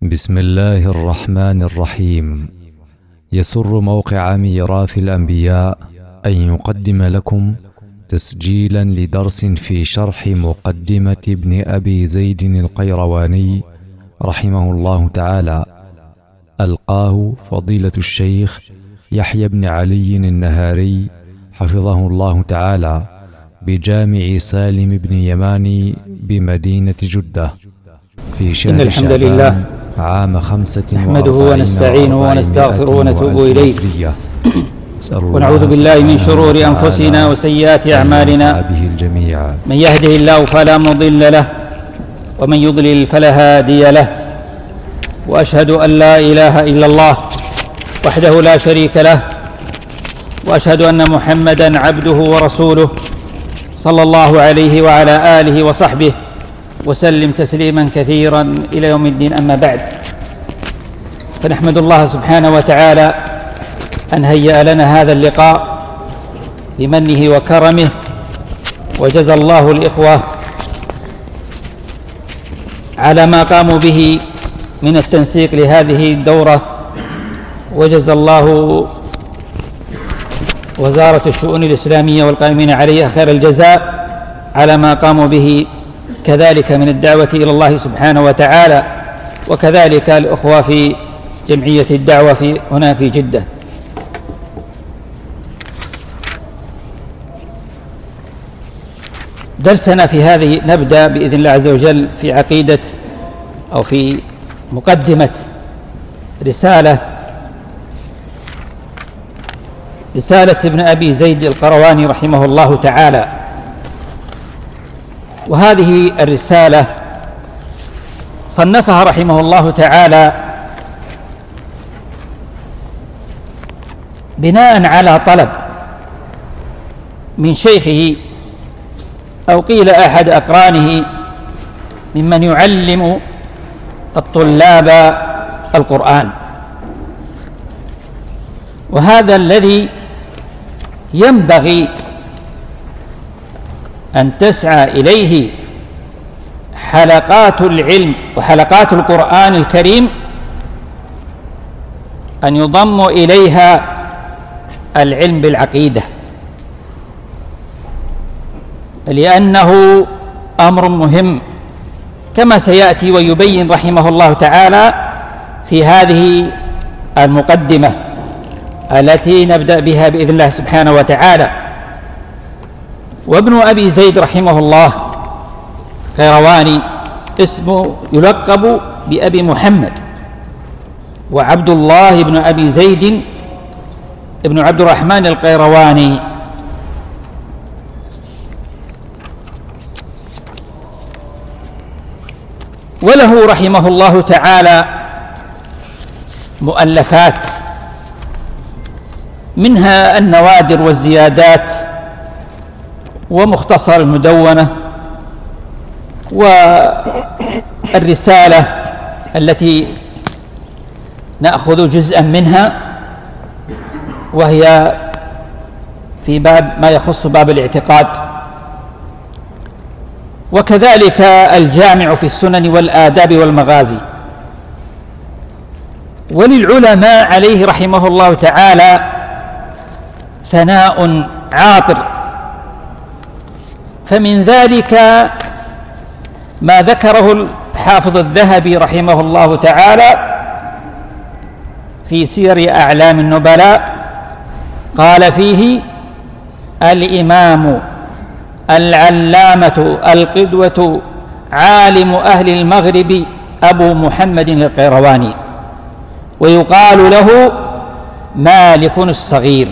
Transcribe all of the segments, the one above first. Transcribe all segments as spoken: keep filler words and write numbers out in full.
بسم الله الرحمن الرحيم. يسر موقع ميراث الأنبياء أن يقدم لكم تسجيلا لدرس في شرح مقدمة ابن أبي زيد القيرواني رحمه الله تعالى، ألقاه فضيلة الشيخ يحيى بن علي النهاري حفظه الله تعالى بجامع سالم بن يماني بمدينة جدة في شهر إن الحمد لله عام خمسة نحمده ونستعينه ونستغفره ونتوب إليه ونعوذ بالله من شرور أنفسنا وسيئات أعمالنا. من يهده الله فلا مضل له ومن يضلل فلا هادي له، وأشهد أن لا إله إلا الله وحده لا شريك له، وأشهد أن محمدًا عبده ورسوله صلى الله عليه وعلى آله وصحبه وسلم تسليما كثيرا إلى يوم الدين. أما بعد، فنحمد الله سبحانه وتعالى أن هيأ لنا هذا اللقاء بمنه وكرمه، وجزى الله الإخوة على ما قاموا به من التنسيق لهذه الدورة، وجزى الله وزارة الشؤون الإسلامية والقائمين عليها خير الجزاء على ما قاموا به كذلك من الدعوة إلى الله سبحانه وتعالى، وكذلك الأخوة في جمعية الدعوة في هنا في جدة. درسنا في هذه نبدأ بإذن الله عز وجل في عقيدة أو في مقدمة رسالة رسالة ابن أبي زيد القيرواني رحمه الله تعالى. وهذه الرسالة صنفها رحمه الله تعالى بناء على طلب من شيخه أو قيل أحد أقرانه ممن يعلم الطلاب القرآن، وهذا الذي ينبغي أن تسعى إليه حلقات العلم وحلقات القرآن الكريم، أن يضم إليها العلم بالعقيدة، لأنه أمر مهم كما سيأتي ويبين رحمه الله تعالى في هذه المقدمة التي نبدأ بها بإذن الله سبحانه وتعالى. وابن أبي زيد رحمه الله القيرواني اسمه يلقب بأبي محمد، وعبد الله بن أبي زيد ابن عبد الرحمن القيرواني. وله رحمه الله تعالى مؤلفات، منها النوادر والزيادات ومختصر المدونة والرسالة التي نأخذ جزءا منها، وهي في باب ما يخص باب الاعتقاد، وكذلك الجامع في السنن والآداب والمغازي. وللعلماء عليه رحمه الله تعالى ثناء عاطر، فمن ذلك ما ذكره الحافظ الذهبي رحمه الله تعالى في سير أعلام النبلاء، قال فيه: الإمام العلامة القدوة عالم أهل المغرب أبو محمد القيرواني، ويقال له مالك الصغير،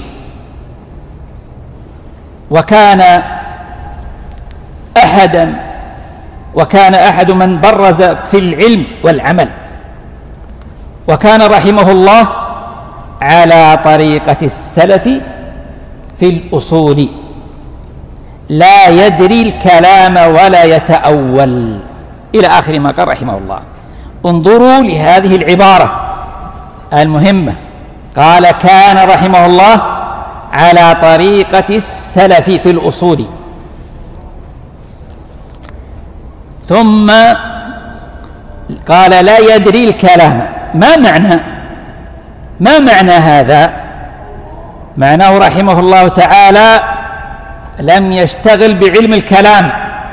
وكان أحدا وكان أحد من برز في العلم والعمل، وكان رحمه الله على طريقة السلف في الأصول، لا يدري الكلام ولا يتأول، إلى آخر ما قال رحمه الله. انظروا لهذه العبارة المهمة، قال: كان رحمه الله على طريقة السلف في الأصول. ثم قال لا يدري الكلام. ما معنى ما معنى هذا؟ معناه رحمه الله تعالى لم يشتغل بعلم الكلام.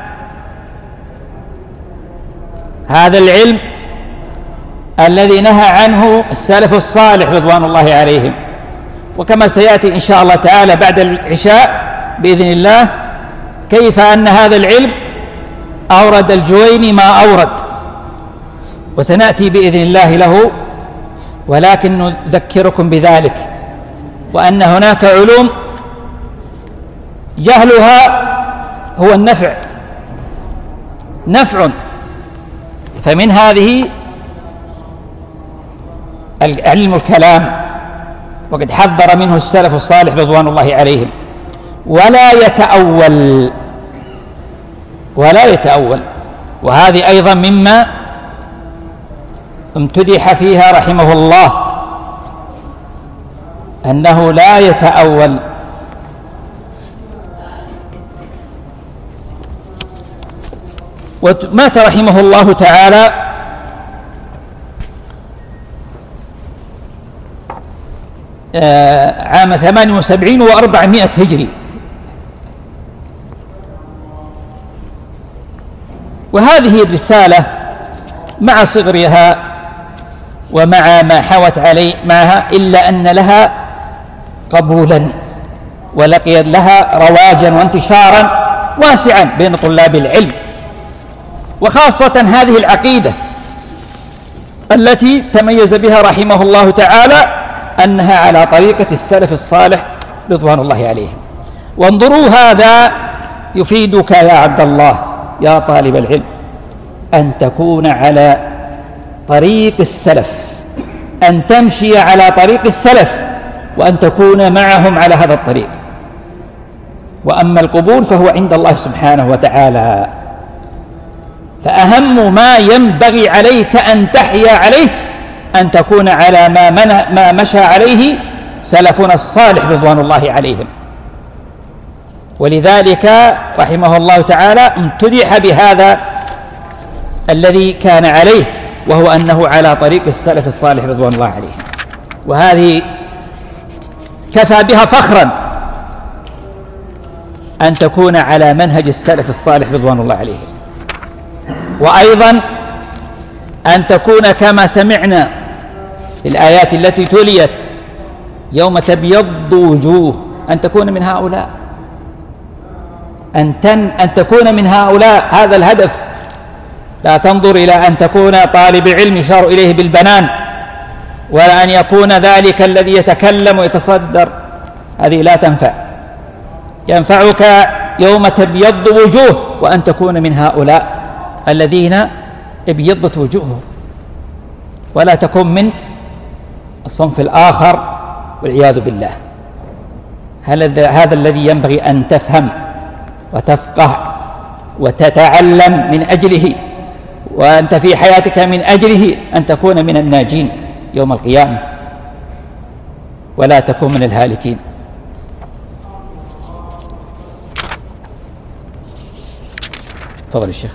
هذا العلم الذي نهى عنه السلف الصالح رضوان الله عليهم، وكما سيأتي إن شاء الله تعالى بعد العشاء بإذن الله كيف أن هذا العلم أورد الجويني ما أورد، وسنأتي بإذن الله له، ولكن نذكركم بذلك وأن هناك علوم جهلها هو النفع نفع فمن هذه علم الكلام، وقد حذر منه السلف الصالح رضوان الله عليهم. ولا يتأول ولا يتأول وهذه أيضا مما امتدح فيها رحمه الله، أنه لا يتأول. ومات رحمه الله تعالى عام ثمان وسبعين وأربعمائة هجري. وهذه الرسالة مع صغرها ومع ما حوت عليه معها إلا أن لها قبولا ولقي لها رواجا وانتشارا واسعا بين طلاب العلم، وخاصة هذه العقيدة التي تميز بها رحمه الله تعالى أنها على طريقة السلف الصالح رضوان الله عليهم. وانظروا هذا يفيدك يا عبد الله يا طالب العلم أن تكون على طريق السلف، أن تمشي على طريق السلف وأن تكون معهم على هذا الطريق. وأما القبول فهو عند الله سبحانه وتعالى. فأهم ما ينبغي عليك أن تحيا عليه أن تكون على ما, ما مشى عليه سلفنا الصالح رضوان الله عليهم. ولذلك رحمه الله تعالى امتدح بهذا الذي كان عليه، وهو أنه على طريق السلف الصالح رضوان الله عليهم. وهذه كفى بها فخرا أن تكون على منهج السلف الصالح رضوان الله عليهم. وأيضا أن تكون كما سمعنا في الآيات التي تليت يوم تبيض وجوه، أن تكون من هؤلاء، أن, تن أن تكون من هؤلاء. هذا الهدف. لا تنظر إلى أن تكون طالب علم يشار إليه بالبنان، ولا أن يكون ذلك الذي يتكلم ويتصدر، هذه لا تنفع. ينفعك يوم تبيض وجوه وأن تكون من هؤلاء الذين ابيضت وجوههم، ولا تكن من الصنف الآخر والعياذ بالله. هذا الذي ينبغي أن تفهم وتفقه وتتعلم من أجله، وأنت في حياتك من أجله أن تكون من الناجين يوم القيامة، ولا تكون من الهالكين. تفضل الشيخ.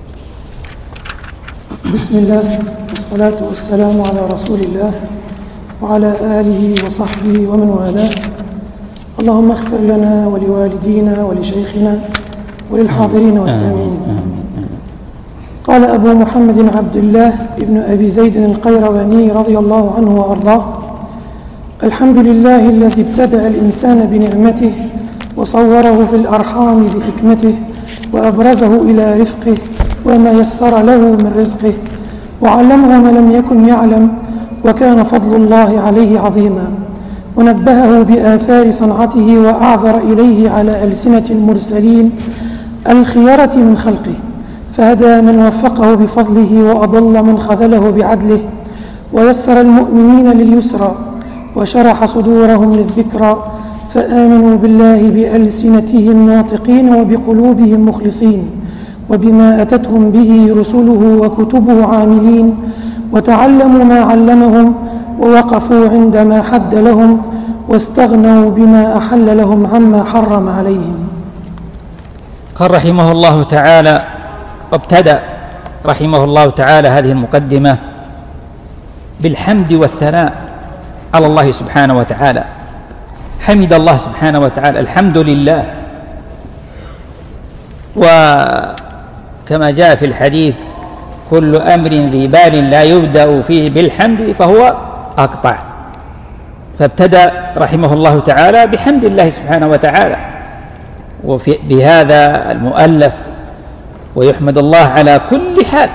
بسم الله والصلاة والسلام على رسول الله وعلى آله وصحبه ومن والاه. اللهم اغفر لنا ولوالدينا ولشيخنا وللحاضرين والسامعين. قال أبو محمد عبد الله ابن أبي زيد القيرواني رضي الله عنه وأرضاه: الحمد لله الذي ابتدأ الإنسان بنعمته وصوره في الأرحام بحكمته وأبرزه إلى رفقه وما يسر له من رزقه وعلمه ما لم يكن يعلم، وكان فضل الله عليه عظيما، ونبهه بآثار صنعته وأعذر إليه على ألسنة المرسلين الخيرة من خلقه، فهدى من وفقه بفضله وأضل من خذله بعدله، ويسر المؤمنين لليسرى وشرح صدورهم للذكرى، فآمنوا بالله بألسنتهم ناطقين وبقلوبهم مخلصين، وبما أتتهم به رسله وكتبه عاملين، وتعلموا ما علمهم ووقفوا عندما حد لهم، واستغنوا بما أحل لهم عما حرم عليهم. قال رحمه الله تعالى: وابتدأ رحمه الله تعالى هذه المقدمة بالحمد والثناء على الله سبحانه وتعالى. حمد الله سبحانه وتعالى، الحمد لله. وكما جاء في الحديث: كل أمر ذي بال لا يبدأ فيه بالحمد فهو أقطع. فابتدأ رحمه الله تعالى بحمد الله سبحانه وتعالى، وبهذا المؤلف ويحمد الله على كل حال.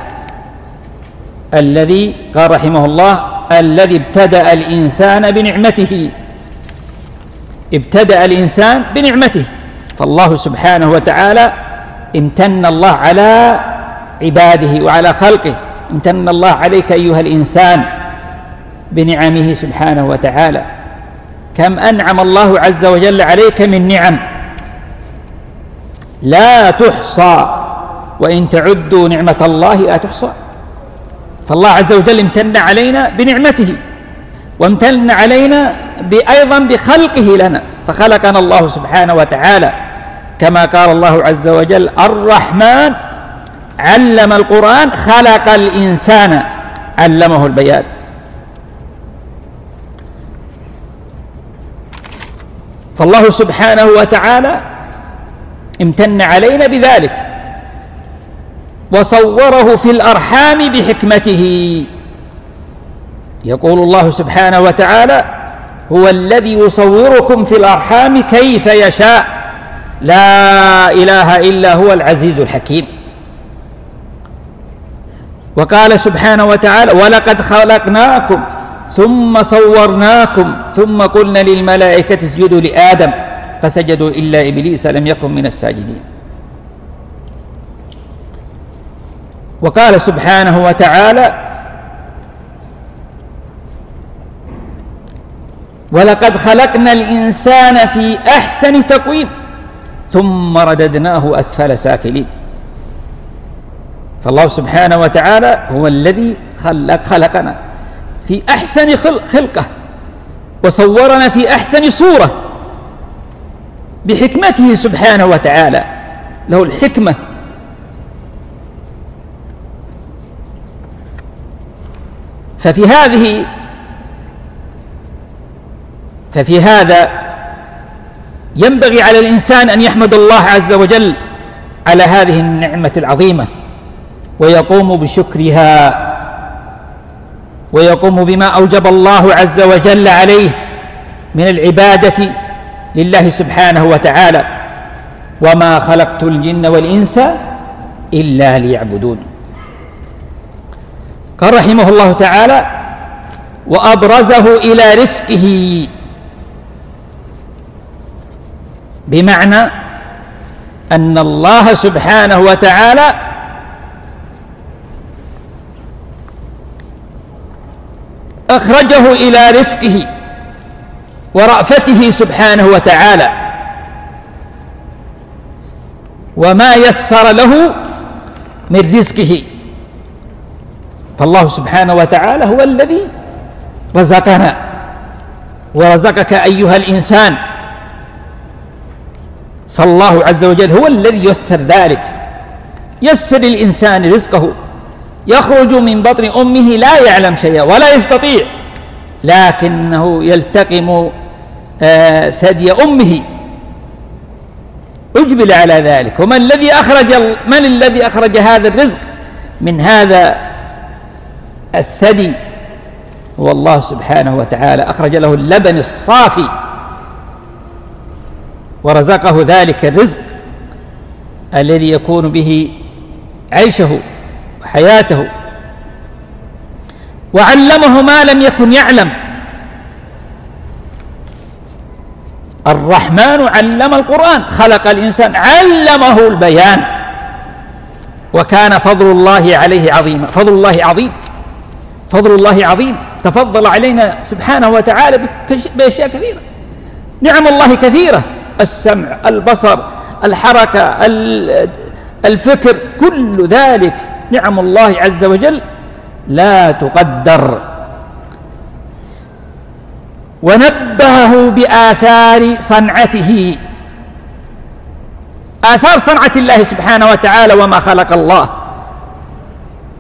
الذي قال رحمه الله: الذي ابتدأ الإنسان بنعمته، ابتدأ الإنسان بنعمته. فالله سبحانه وتعالى امتن الله على عباده وعلى خلقه. امتن الله عليك أيها الإنسان بنعمه سبحانه وتعالى. كم أنعم الله عز وجل عليك من نعم لا تحصى، وإن تعدوا نعمة الله لا تحصى. فالله عز وجل امتن علينا بنعمته، وامتن علينا أيضا بخلقه لنا، فخلقنا الله سبحانه وتعالى كما قال الله عز وجل: الرحمن علم القرآن خلق الإنسان علمه البيان. فالله سبحانه وتعالى امتن علينا بذلك، وصوره في الأرحام بحكمته. يقول الله سبحانه وتعالى: هو الذي يصوركم في الأرحام كيف يشاء لا إله إلا هو العزيز الحكيم. وقال سبحانه وتعالى: ولقد خلقناكم ثم صورناكم ثم قلنا للملائكة اسجدوا لآدم فسجدوا إلا إبليس لم يكن من الساجدين. وقال سبحانه وتعالى: ولقد خلقنا الإنسان في أحسن تقويم ثم رددناه أسفل سافلين. فالله سبحانه وتعالى هو الذي خلق خلقنا في أحسن خلقة، وصورنا في أحسن صورة بحكمته سبحانه وتعالى. له الحكمة. ففي هذه ففي هذا ينبغي على الإنسان أن يحمد الله عز وجل على هذه النعمة العظيمة، ويقوم بشكرها، ويقوم بما أوجب الله عز وجل عليه من العبادة لله سبحانه وتعالى: وما خلقت الجن والإنس إلا ليعبدون. قال رحمه الله تعالى: وأبرزه إلى رفقه، بمعنى أن الله سبحانه وتعالى أخرجه إلى رفقه ورأفته سبحانه وتعالى، وما يسر له من رزقه. فالله سبحانه وتعالى هو الذي رزقنا ورزقك أيها الإنسان. فالله عز وجل هو الذي يسر ذلك، يسر الإنسان رزقه. يخرج من بطن أمه لا يعلم شيئا ولا يستطيع، لكنه يلتقم آه ثدي أمه، أجبل على ذلك. ومن الذي أخرج من الذي أخرج هذا الرزق من هذا الثدي؟ هو الله سبحانه وتعالى. أخرج له اللبن الصافي ورزقه ذلك الرزق الذي يكون به عيشه وحياته، وعلمه ما لم يكن يعلم. الرحمن علم القرآن، خلق الإنسان، علمه البيان، وكان فضل الله عليه عظيما. فضل الله عظيم، فضل الله عظيم. تفضل علينا سبحانه وتعالى بأشياء كثيرة. نعم الله كثيرة: السمع، البصر، الحركة، الفكر، كل ذلك نعم الله عز وجل لا تقدر. ونبهه بآثار صنعته، آثار صنعة الله سبحانه وتعالى. وما خلق الله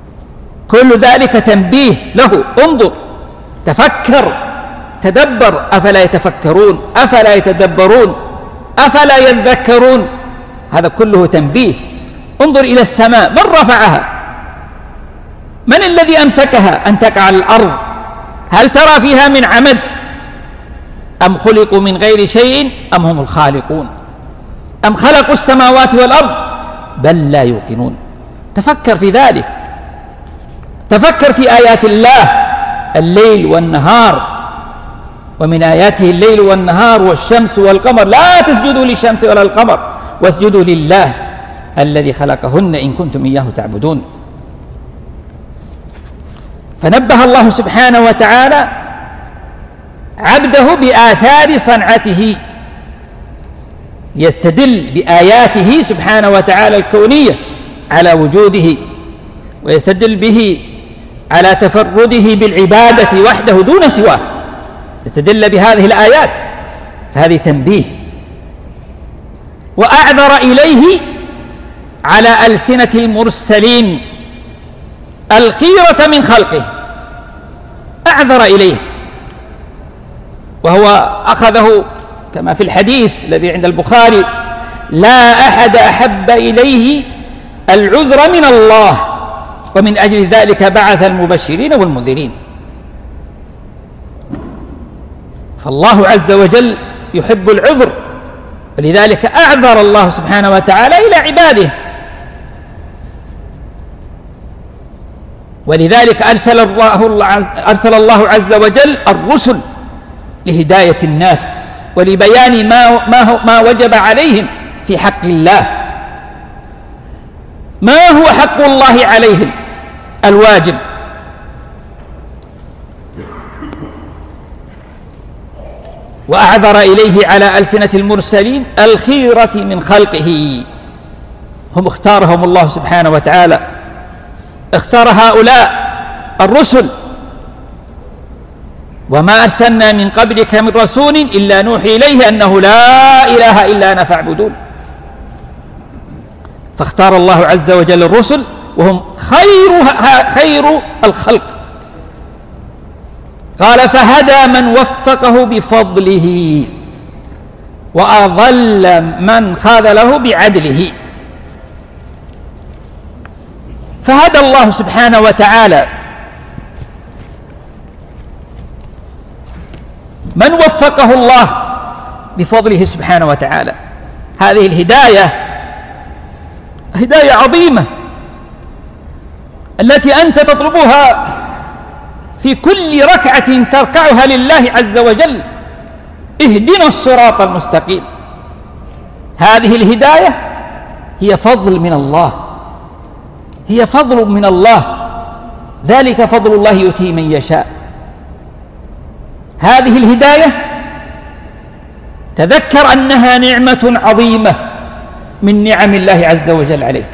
كل ذلك تنبيه له. انظر، تفكر، تدبر. أفلا يتفكرون؟ أفلا يتدبرون؟ أفلا يذكرون؟ هذا كله تنبيه. انظر إلى السماء، من رفعها؟ من الذي أمسكها أن تقع على الأرض؟ هل ترى فيها من عمد؟ أم خلقوا من غير شيء أم هم الخالقون؟ أم خلقوا السماوات والأرض؟ بل لا يوقنون. تفكر في ذلك، تفكر في آيات الله، الليل والنهار، ومن آياته الليل والنهار والشمس والقمر. لا تسجدوا للشمس ولا القمر واسجدوا لله الذي خلقهن إن كنتم إياه تعبدون. فنبه الله سبحانه وتعالى عبده بآثار صنعته، يستدل بآياته سبحانه وتعالى الكونية على وجوده، ويستدل به على تفرده بالعبادة وحده دون سواه، يستدل بهذه الآيات. فهذه تنبيه. وأعذر إليه على ألسنة المرسلين الخيرة من خلقه، أعذر إليه، وهو أخذه كما في الحديث الذي عند البخاري: لا أحد أحب إليه العذر من الله، ومن أجل ذلك بعث المبشرين والمنذرين. فالله عز وجل يحب العذر، ولذلك أعذر الله سبحانه وتعالى إلى عباده. ولذلك أرسل الله, أرسل الله عز وجل الرسل لهداية الناس ولبيان ما, ما, ما وجب عليهم في حق الله. ما هو حق الله عليهم الواجب؟ وأعذر إليه على ألسنة المرسلين الخيرة من خلقه، هم اختارهم الله سبحانه وتعالى، اختار هؤلاء الرسل. وما أرسلنا من قبلك من رسول إلا نوحي إليه أنه لا إله إلا أنا فاعبدون. فاختار الله عز وجل الرسل وهم خير, خير الخلق. قال: فهدى من وفقه بفضله وأضل من خاذله بعدله. فهدى الله سبحانه وتعالى من وفقه الله بفضله سبحانه وتعالى. هذه الهداية هداية عظيمة التي أنت تطلبها في كل ركعة تركعها لله عز وجل: اهدنا الصراط المستقيم. هذه الهداية هي فضل من الله، هي فضل من الله، ذلك فضل الله يؤتيه من يشاء. هذه الهداية تذكر أنها نعمة عظيمة من نعم الله عز وجل عليك.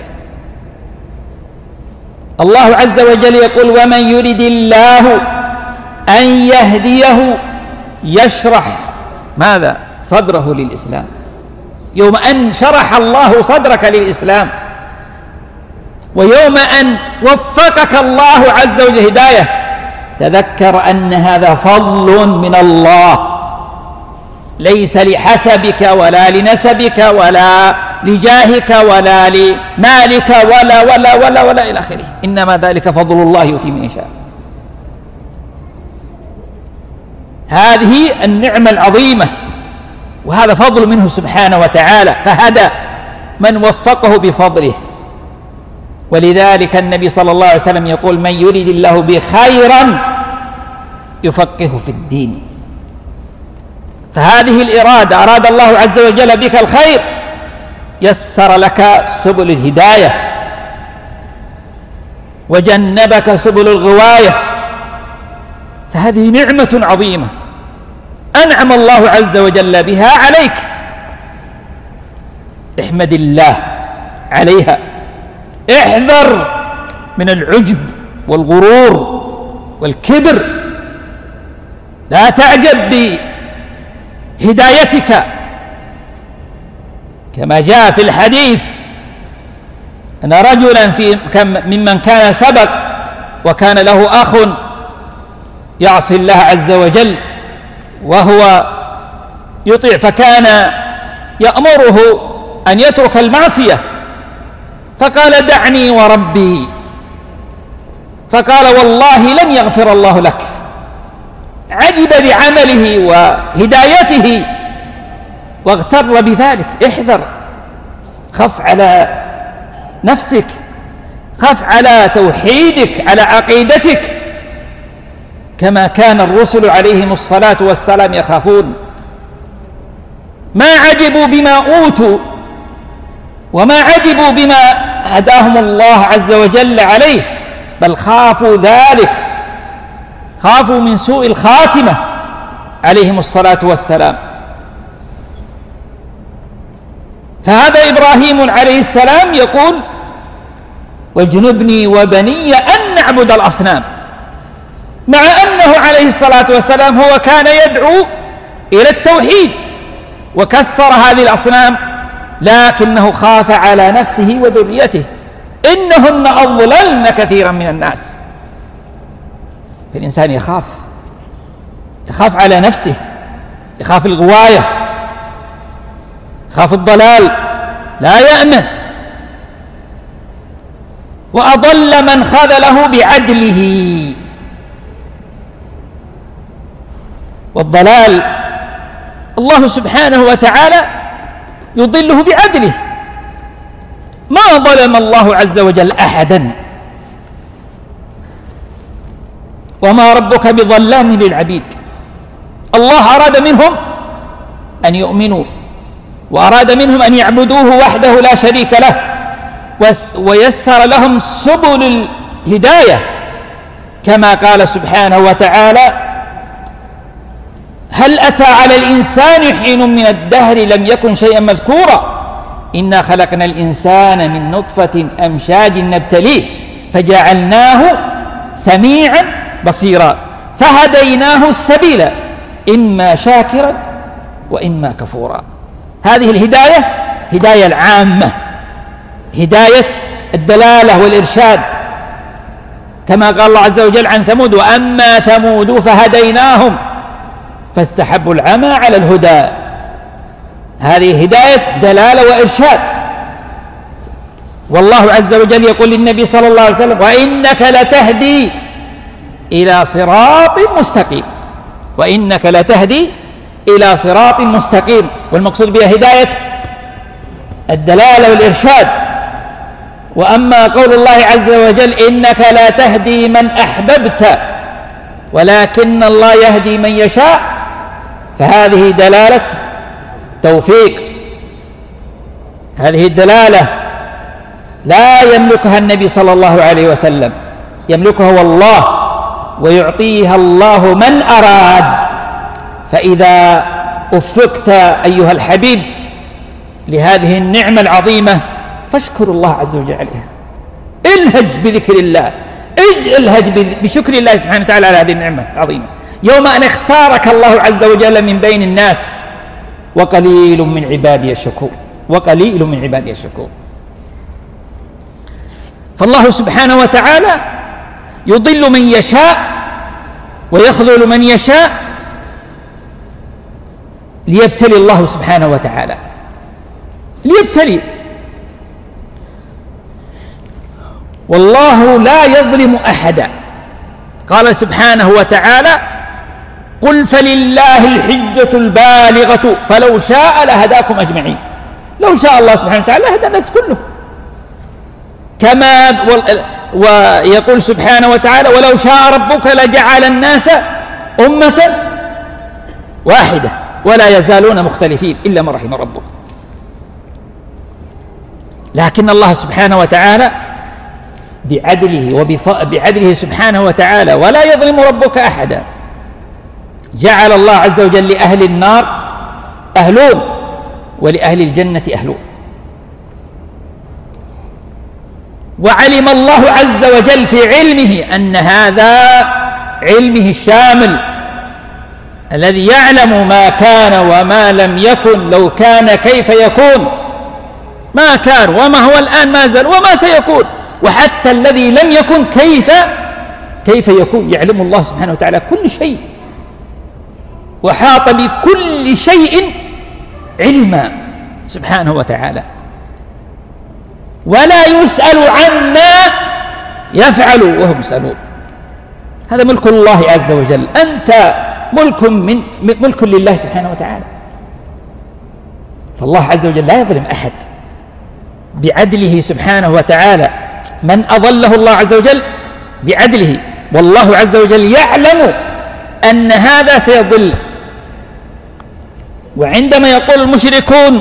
الله عز وجل يقول: ومن يرد الله أن يهديه يشرح ماذا؟ صدره للإسلام. يوم أن شرح الله صدرك للإسلام، ويوم أن وفقك الله عز وجل هداية، تذكر أن هذا فضل من الله، ليس لحسبك ولا لنسبك ولا لجاهك ولا لمالك ولا ولا ولا ولا إلى آخره، إنما ذلك فضل الله يؤتيه من يشاء. هذه النعمة العظيمة، وهذا فضل منه سبحانه وتعالى. فهدى من وفقه بفضله. ولذلك النبي صلى الله عليه وسلم يقول: من يريد الله به خيرا يفقهه في الدين. فهذه الإرادة، أراد الله عز وجل بك الخير، يسر لك سبل الهداية وجنبك سبل الغواية. فهذه نعمة عظيمة أنعم الله عز وجل بها عليك، احمد الله عليها. احذر من العجب والغرور والكبر، لا تعجب بهدايتك، كما جاء في الحديث أن رجلا في ممن كان سبق وكان له أخ يعصي الله عز وجل وهو يطيع، فكان يأمره أن يترك المعصية، فقال دعني وربي، فقال والله لن يغفر الله لك. عجب بعمله وهدايته واغتر بذلك. احذر، خف على نفسك، خف على توحيدك، على عقيدتك، كما كان الرسل عليهم الصلاة والسلام يخافون. ما عجبوا بما أوتوا وما عجبوا بما هداهم الله عز وجل عليه، بل خافوا ذلك، خافوا من سوء الخاتمة عليهم الصلاة والسلام. فهذا إبراهيم عليه السلام يقول واجنبني وبني أن نعبد الأصنام، مع أنه عليه الصلاة والسلام هو كان يدعو إلى التوحيد وكسر هذه الأصنام، لكنه خاف على نفسه وذريته، إنهن أضللن كثيرا من الناس. فالإنسان يخاف، يخاف على نفسه، يخاف الغواية، يخاف الضلال، لا يأمن. وأضل من خذله بعدله. والضلال الله سبحانه وتعالى يضله بعدله. ما ظلم الله عز وجل أحدا، وما ربك بظلام للعبيد. الله أراد منهم أن يؤمنوا، وأراد منهم أن يعبدوه وحده لا شريك له، ويسر لهم سبل الهداية، كما قال سبحانه وتعالى هل أتى على الإنسان حين من الدهر لم يكن شيئا مذكورا إنا خلقنا الإنسان من نطفة أمشاج نبتليه فجعلناه سميعا بصيرا فهديناه السبيل إما شاكرا وإما كفورا. هذه الهداية هداية العامة، هداية الدلالة والإرشاد، كما قال الله عز وجل عن ثمود وأما ثمود فهديناهم فاستحبوا العمى على الهدى. هذه هداية دلالة وإرشاد. والله عز وجل يقول للنبي صلى الله عليه وسلم وإنك لتهدي إلى صراط مستقيم، وإنك لتهدي إلى صراط مستقيم. والمقصود بها هداية الدلالة والإرشاد. وأما قول الله عز وجل إنك لا تهدي من أحببت ولكن الله يهدي من يشاء، فهذه دلالة توفيق. هذه الدلالة لا يملكها النبي صلى الله عليه وسلم، يملكها هو الله، ويعطيها الله من أراد. فإذا أفقت أيها الحبيب لهذه النعمة العظيمة فاشكر الله عز وجل عليها. الهج بذكر الله، الهج بشكر الله سبحانه وتعالى على هذه النعمة العظيمة. يوم أن اختارك الله عز وجل من بين الناس، وقليل من عبادي الشكور، وقليل من عبادي الشكور. فالله سبحانه وتعالى يضل من يشاء ويخذل من يشاء ليبتلي الله سبحانه وتعالى، ليبتلي. والله لا يظلم أحدا. قال سبحانه وتعالى قل فلله الحجة البالغة فلو شاء لهداكم أجمعين. لو شاء الله سبحانه وتعالى هدى الناس كله. كما ويقول سبحانه وتعالى ولو شاء ربك لجعل الناس أمة واحدة ولا يزالون مختلفين إلا من رحم ربك. لكن الله سبحانه وتعالى بعدله وبعدله سبحانه وتعالى ولا يظلم ربك أحدا، جعل الله عز وجل لأهل النار أهلون ولأهل الجنة أهلون. وعلم الله عز وجل في علمه أن هذا علمه الشامل الذي يعلم ما كان وما لم يكن، لو كان كيف يكون، ما كان وما هو الآن ما زال وما سيكون، وحتى الذي لم يكن كيف كيف يكون؟ يعلم الله سبحانه وتعالى كل شيء، وحاط بكل شيء علما سبحانه وتعالى، ولا يسأل عما يفعل وهم يسألون. هذا ملك الله عز وجل، أنت ملك من ملك لله سبحانه وتعالى. فالله عز وجل لا يظلم أحد بعدله سبحانه وتعالى، من أضله الله عز وجل بعدله، والله عز وجل يعلم أن هذا سيضل. وعندما يقول المشركون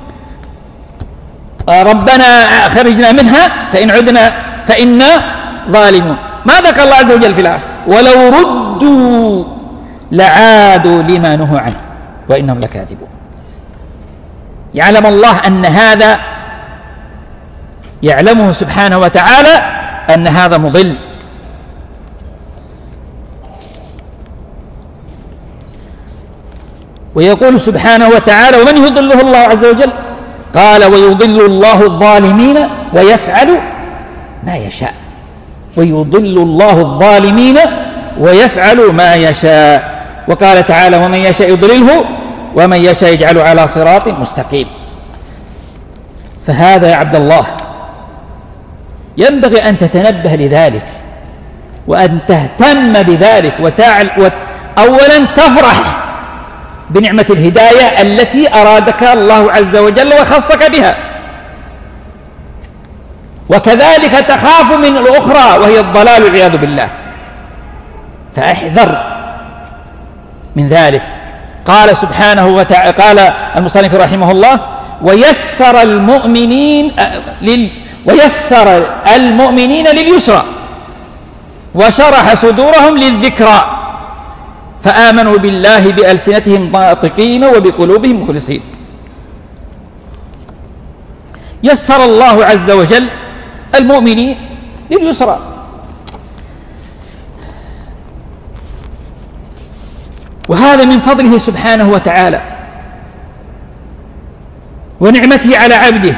ربنا أخرجنا منها فإن عدنا فإنا ظالمون، ما ذكر الله عز وجل في الآخر ولو ردوا لعادوا لما نهوا عنه وإنهم لكاذبون. يعلم الله أن هذا، يعلمه سبحانه وتعالى أن هذا مضل. ويقول سبحانه وتعالى ومن يضله الله عز وجل؟ قال ويضل الله الظالمين ويفعل ما يشاء. ويضل الله الظالمين ويفعل ما يشاء. وقال تعالى ومن يشاء يضلله ومن يشاء يجعله على صراط مستقيم. فهذا يا عبد الله ينبغي أن تتنبه لذلك وأن تهتم بذلك، وتعل أولا تفرح بنعمة الهداية التي أرادك الله عز وجل وخصك بها، وكذلك تخاف من الأخرى وهي الضلال والعياذ بالله، فاحذر من ذلك. قال سبحانه وتعالى، قال المصنف رحمه الله ويسر المؤمنين لل ويسر المؤمنين لليسرى وشرح صدورهم للذكرى فآمنوا بالله بألسنتهم ناطقين وبقلوبهم مخلصين. يسر الله عز وجل المؤمنين لليسرى، وهذا من فضله سبحانه وتعالى ونعمته على عبده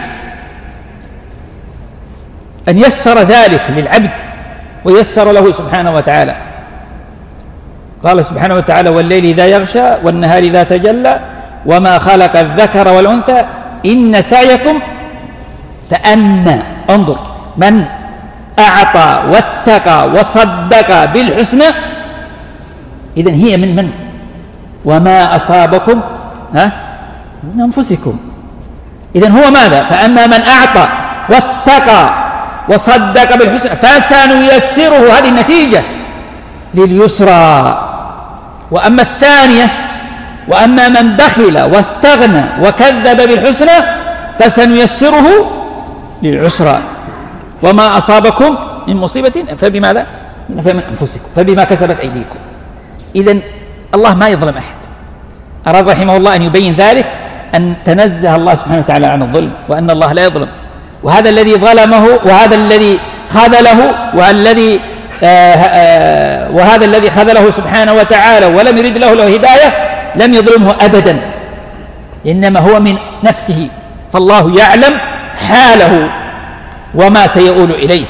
أن يسر ذلك للعبد ويسر له سبحانه وتعالى. قال سبحانه وتعالى والليل إذا يغشى والنهار إذا تجلى وما خلق الذكر والأنثى إن سعيكم فأن انظر من أعطى واتقى وصدق بالحسنى، إذن هي من من وما أصابكم ها من أنفسكم. إذن هو ماذا؟ فأما من أعطى واتقى وصدق بالحسنى فسنيسره، هذه النتيجة لليسرى. وأما الثانية وأما من بخل واستغنى وكذب بالحسنى فسنيسره للعسرى. وما أصابكم من مصيبة فبماذا؟ فمن أنفسكم فبما كسبت أيديكم. إذن الله ما يظلم أحد. أراد رحمه الله أن يبين ذلك، أن تنزه الله سبحانه وتعالى عن الظلم، وأن الله لا يظلم. وهذا الذي ظلمه وهذا الذي خذله والذي آآ آآ وهذا الذي خذله سبحانه وتعالى ولم يرد له له هداية لم يظلمه أبدا، إنما هو من نفسه، فالله يعلم حاله وما سيؤول إليه.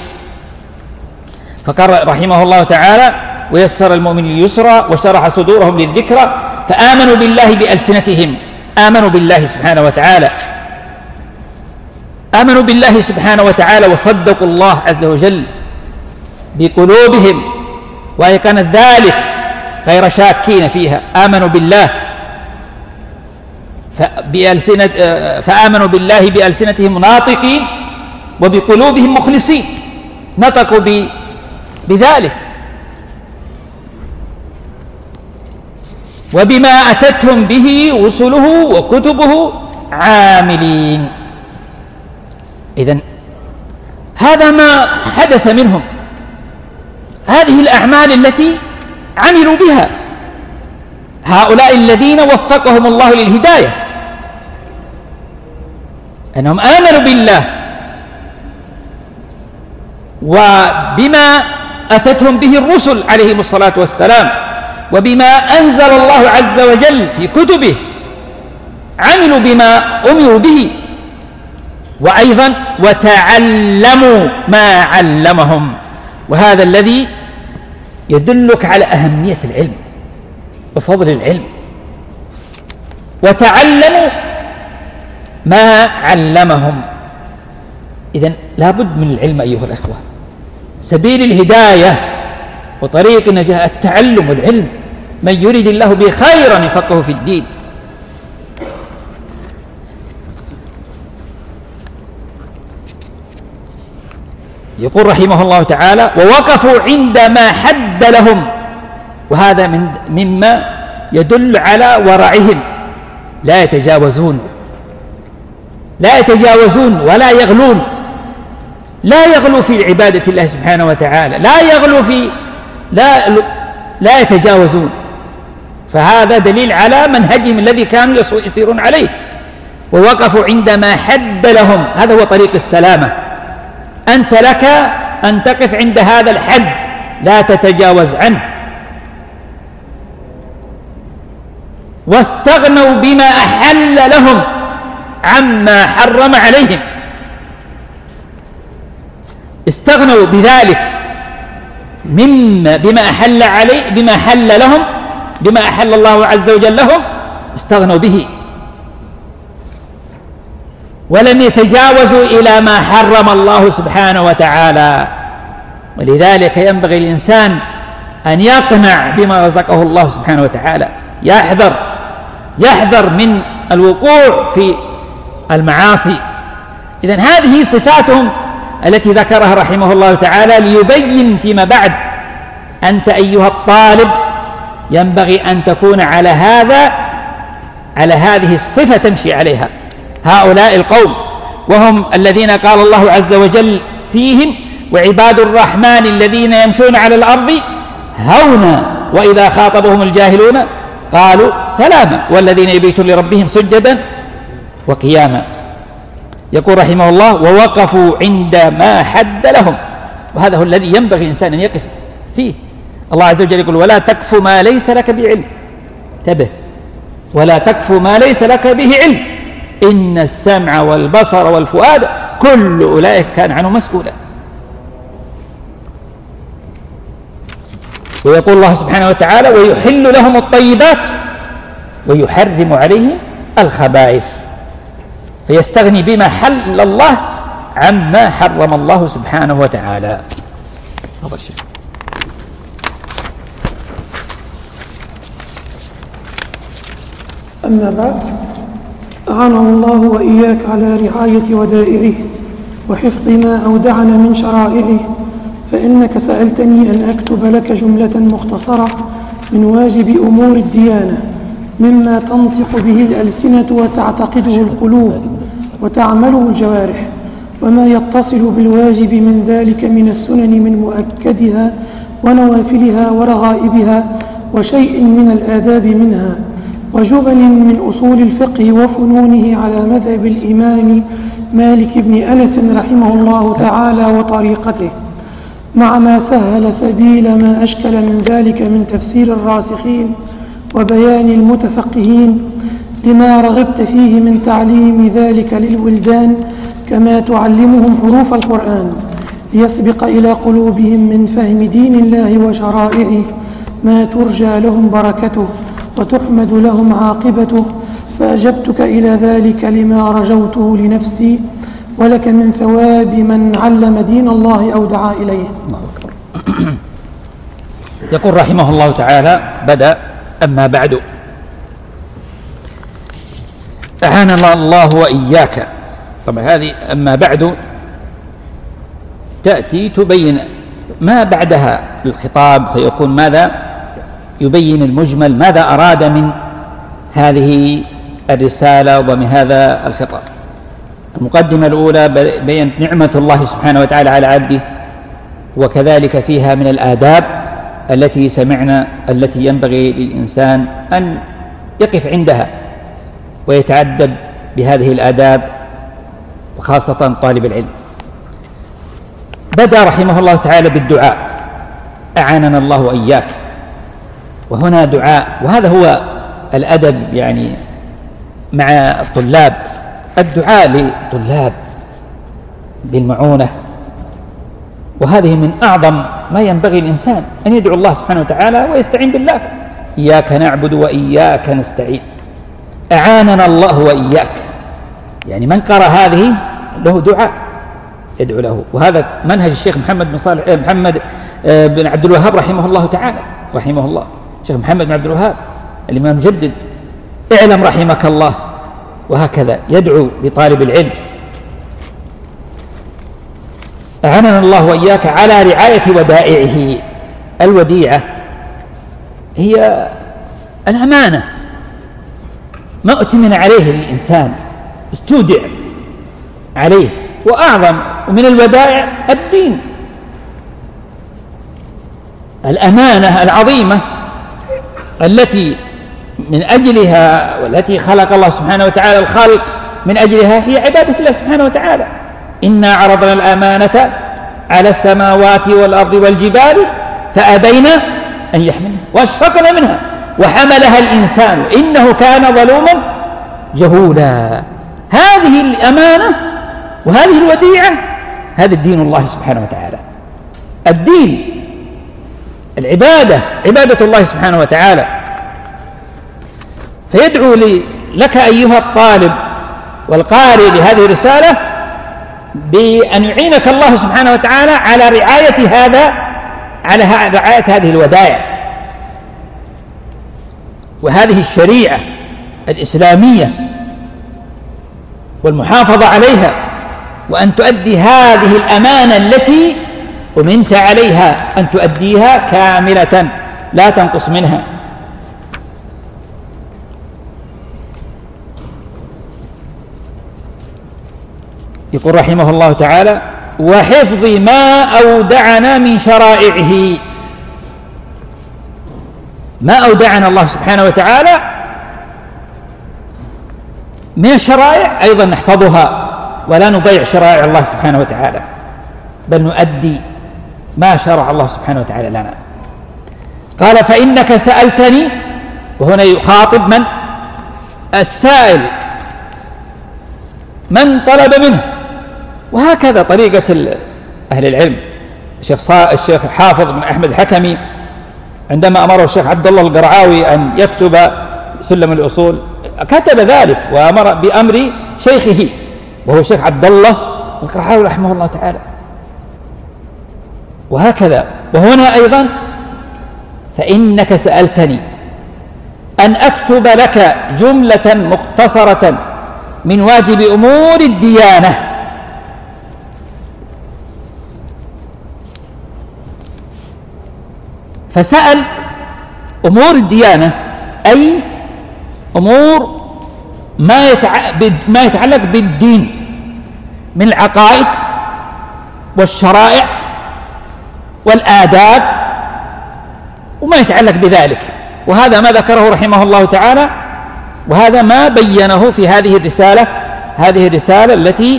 فقال رحمه الله تعالى ويسر المؤمن اليسرى وشرح صدورهم للذكرى فآمنوا بالله بألسنتهم، آمنوا بالله سبحانه وتعالى آمنوا بالله سبحانه وتعالى وصدقوا الله عز وجل بقلوبهم، وهي كانت ذلك غير شاكين فيها. آمنوا بالله بألسنة فآمنوا بالله بألسنتهم ناطقين وبقلوبهم مخلصين، نطقوا بذلك وبما أتتهم به رسله وكتبه عاملين. إذن هذا ما حدث منهم، هذه الأعمال التي عملوا بها هؤلاء الذين وفقهم الله للهداية، أنهم آمنوا بالله وبما أتتهم به الرسل عليهم الصلاة والسلام وبما أنزل الله عز وجل في كتبه، عملوا بما أمروا به، وأيضا وتعلموا ما علمهم. وهذا الذي يدلك على أهمية العلم وفضل العلم. وتعلموا ما علمهم. إذن لا بد من العلم أيها الأخوة. سبيل الهداية وطريق النجاة التعلم والعلم. من يريد الله به خيرا يفقهه في الدين. يقول رحمه الله تعالى: ووقفوا عندما حد لهم. وهذا من مما يدل على ورعهم، لا يتجاوزون لا يتجاوزون ولا يغلون. لا يغلو في عبادة الله سبحانه وتعالى، لا يغلو في لا لا يتجاوزون. فهذا دليل على منهجهم الذي كانوا يسيرون عليه. ووقفوا عندما حد لهم، هذا هو طريق السلامة. أنت لك أن تقف عند هذا الحد، لا تتجاوز عنه. واستغنوا بما أحل لهم عما حرم عليهم. استغنوا بذلك مما بما أحل عليه بما أحل لهم بما أحل الله عز وجل لهم، استغنوا به ولم يتجاوزوا إلى ما حرم الله سبحانه وتعالى. ولذلك ينبغي الإنسان أن يقنع بما رزقه الله سبحانه وتعالى، يحذر يحذر من الوقوع في المعاصي. إذن هذه صفاتهم التي ذكرها رحمه الله تعالى ليبين فيما بعد. أنت أيها الطالب ينبغي أن تكون على هذا على هذه الصفة تمشي عليها. هؤلاء القوم وهم الذين قال الله عز وجل فيهم: وعباد الرحمن الذين يمشون على الأرض هونا وإذا خاطبهم الجاهلون قالوا سلاما والذين يبيتون لربهم سجدا وقياما. يقول رحمه الله: ووقفوا عند ما حد لهم. وهذا هو الذي ينبغي الإنسان أن يقف فيه. الله عز وجل يقول: ولا تكف ما ليس لك بعلم. انتبه، ولا تكف ما ليس لك به علم، إن السمع والبصر والفؤاد كل أولئك كان عنه مسؤولا. ويقول الله سبحانه وتعالى: ويحل لهم الطيبات ويحرم عليهم الخبائث. فيستغني بما حل الله عما حرم الله سبحانه وتعالى. أما بعد، أعانه الله وإياك على رعاية ودائعه وحفظ ما أودعنا من شرائعه. فإنك سألتني أن أكتب لك جملة مختصرة من واجب أمور الديانة، مما تنطق به الألسنة وتعتقده القلوب وتعمله الجوارح، وما يتصل بالواجب من ذلك من السنن من مؤكدها ونوافلها ورغائبها، وشيء من الآداب منها، وجبل من أصول الفقه وفنونه على مذهب الإمام مالك بن أنس رحمه الله تعالى وطريقته، مع ما سهل سبيل ما أشكل من ذلك من تفسير الراسخين وبيان المتفقهين، لما رغبت فيه من تعليم ذلك للولدان كما تعلمهم حروف القرآن، ليسبق إلى قلوبهم من فهم دين الله وشرائعه ما ترجى لهم بركته وتحمد لهم عاقبته. فأجبتك إلى ذلك لما رجوته لنفسي ولك من ثواب من علم دين الله أو دعا إليه. يقول رحمه الله تعالى: بدأ: أما بعد. أعاننا الله وإياك. طبعا هذه أما بعد تأتي تبين ما بعدها للخطاب، سيكون ماذا؟ يبين المجمل، ماذا أراد من هذه الرسالة ومن هذا الخطاب. المقدمة الأولى بينت نعمة الله سبحانه وتعالى على عبده، وكذلك فيها من الآداب التي سمعنا التي ينبغي للإنسان أن يقف عندها ويتعدب بهذه الآداب، وخاصة طالب العلم. بدأ رحمه الله تعالى بالدعاء: أعاننا الله وإياك. وهنا دعاء، وهذا هو الأدب يعني مع وهذه من أعظم ما ينبغي الإنسان أن يدعو الله سبحانه وتعالى ويستعين بالله. إياك نعبد وإياك نستعين، أعاننا الله وإياك. يعني من قرأ هذه له دعاء يدعو له، وهذا منهج الشيخ محمد بن صالح محمد بن عبد الوهاب رحمه الله تعالى، رحمه الله الشيخ محمد بن عبد الوهاب الإمام المجدد، اعلم رحمك الله. وهكذا يدعو بطالب العلم. أعاننا الله وإياك على رعاية ودائعه. الوديعة هي الأمانة، ما أؤتمن عليه الإنسان، استودع عليه. وأعظم من الودائع الدين، الأمانة العظيمة التي من أجلها والتي خلق الله سبحانه وتعالى الخلق من أجلها هي عبادة الله سبحانه وتعالى. إنا عرضنا الأمانة على السماوات والأرض والجبال فأبينا أن يحملها وأشفقن منها وحملها الإنسان إنه كان ظلوما جهولا. هذه الأمانة وهذه الوديعة هذا الدين الله سبحانه وتعالى. الدين العبادة، عبادة الله سبحانه وتعالى. فيدعو لك أيها الطالب والقارئ لهذه الرسالة بأن يعينك الله سبحانه وتعالى على رعاية هذا على رعاية هذه الودائع وهذه الشريعة الإسلامية والمحافظة عليها، وأن تؤدي هذه الأمانة التي أمنت عليها أن تؤديها كاملة لا تنقص منها. يقول رحمه الله تعالى: وحفظ ما أودعنا من شرائعه. ما أودعنا الله سبحانه وتعالى من الشرائع أيضا نحفظها ولا نضيع شرائع الله سبحانه وتعالى، بل نؤدي ما شرع الله سبحانه وتعالى لنا. قال: فإنك سألتني، وهنا يخاطب من؟ السائل، من طلب منه. وهكذا طريقة أهل العلم. الشيخ الشيخ حافظ بن أحمد الحكمي عندما أمره الشيخ عبد الله القرعاوي أن يكتب سلم الأصول كتب ذلك، وأمر بأمر شيخه وهو الشيخ عبد الله القرعاوي رحمه الله تعالى. وهكذا وهنا أيضا: فإنك سألتني أن أكتب لك جملة مختصرة من واجب أمور الديانة. فسأل أمور الديانة أي أمور ما ما يتعلق بالدين من العقائد والشرائع والآداب وما يتعلق بذلك. وهذا ما ذكره رحمه الله تعالى، وهذا ما بينه في هذه الرسالة هذه الرسالة التي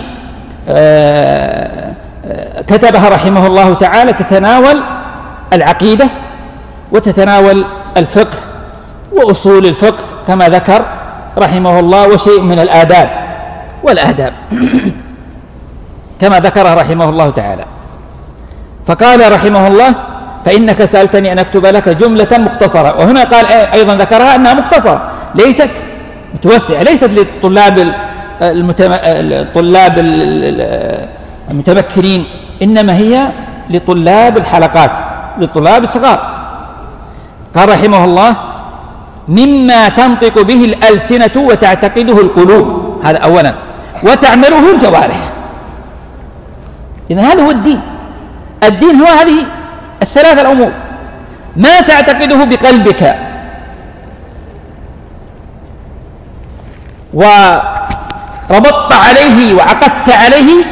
كتبها رحمه الله تعالى، تتناول العقيدة وتتناول الفقه وأصول الفقه كما ذكر رحمه الله، وشيء من الآداب والآداب كما ذكره رحمه الله تعالى. فقال رحمه الله: فإنك سألتني أن أكتب لك جملة مختصرة. وهنا قال أيضا ذكرها أنها مختصرة، ليست متوسعة، ليست للطلاب الطلاب المتمكنين، إنما هي لطلاب الحلقات، للطلاب الصغار. قال رحمه الله: مما تنطق به الألسنة وتعتقده القلوب، هذا أولا، وتعمله الجوارح. إذن هذا هو الدين. الدين هو هذه الثلاثة الأمور: ما تعتقده بقلبك وربطت عليه وعقدت عليه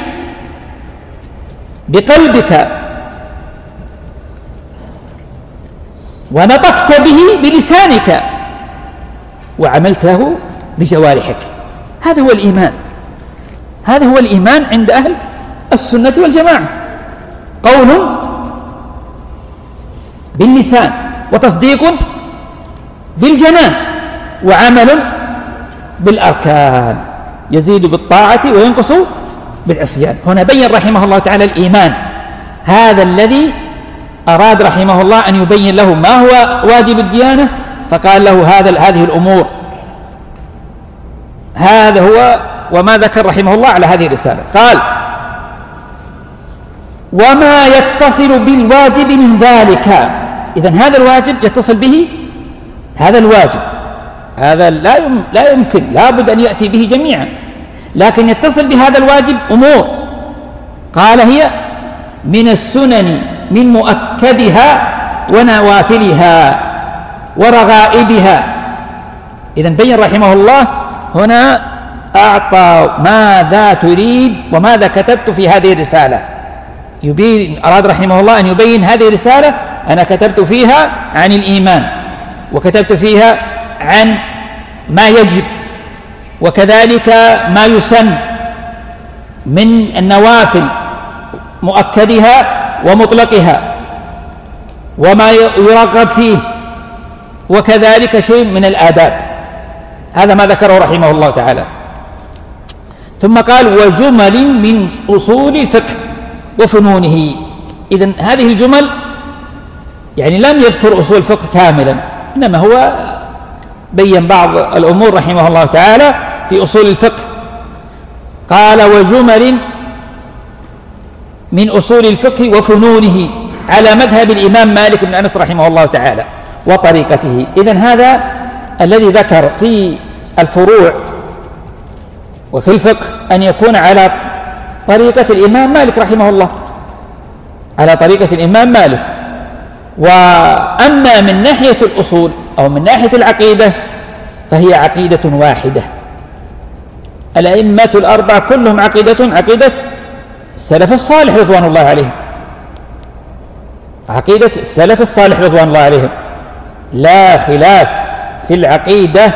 بقلبك ونطقت به بلسانك وعملته بجوارحك. هذا هو الإيمان. هذا هو الإيمان عند أهل السنة والجماعة: قول باللسان وتصديق بالجنان وعمل بالأركان، يزيد بالطاعة وينقص بالعصيان. هنا بين رحمه الله تعالى الإيمان هذا الذي أراد رحمه الله أن يبين له ما هو واجب الديانة، فقال له هذا هذه الأمور. هذا هو وما ذكر رحمه الله على هذه الرسالة. قال: وما يتصل بالواجب من ذلك. إذن هذا الواجب يتصل به هذا الواجب، هذا لا لا يمكن، لا بد أن يأتي به جميعا، لكن يتصل بهذا الواجب أمور. قال: هي من السنن من مؤكدها ونوافلها ورغائبها. إذن بين رحمه الله هنا، أعطى ماذا تريد وماذا كتبت في هذه الرسالة. يبين أراد رحمه الله أن يبين هذه الرسالة أنا كتبت فيها عن الإيمان، وكتبت فيها عن ما يجب، وكذلك ما يسن من النوافل مؤكدها ومطلقها، وما يرغب فيه، وكذلك شيء من الآداب. هذا ما ذكره رحمه الله تعالى. ثم قال: وجمل من أصول الفقه وفنونه. إذن هذه الجمل يعني لم يذكر أصول الفقه كاملا، إنما هو بين بعض الأمور رحمه الله تعالى في أصول الفقه. قال: وجمل من أصول الفقه وفنونه على مذهب الإمام مالك بن أنس رحمه الله تعالى وطريقته. إذن هذا الذي ذكر في الفروع وفي الفقه أن يكون على طريقة الإمام مالك رحمه الله، على طريقة الإمام مالك. وأما من ناحية الأصول أو من ناحية العقيدة فهي عقيدة واحدة. الأئمة الأربعة كلهم عقيدة عقيدة السلف الصالح رضوان الله عليهم، عقيدة السلف الصالح رضوان الله عليهم، لا خلاف في العقيدة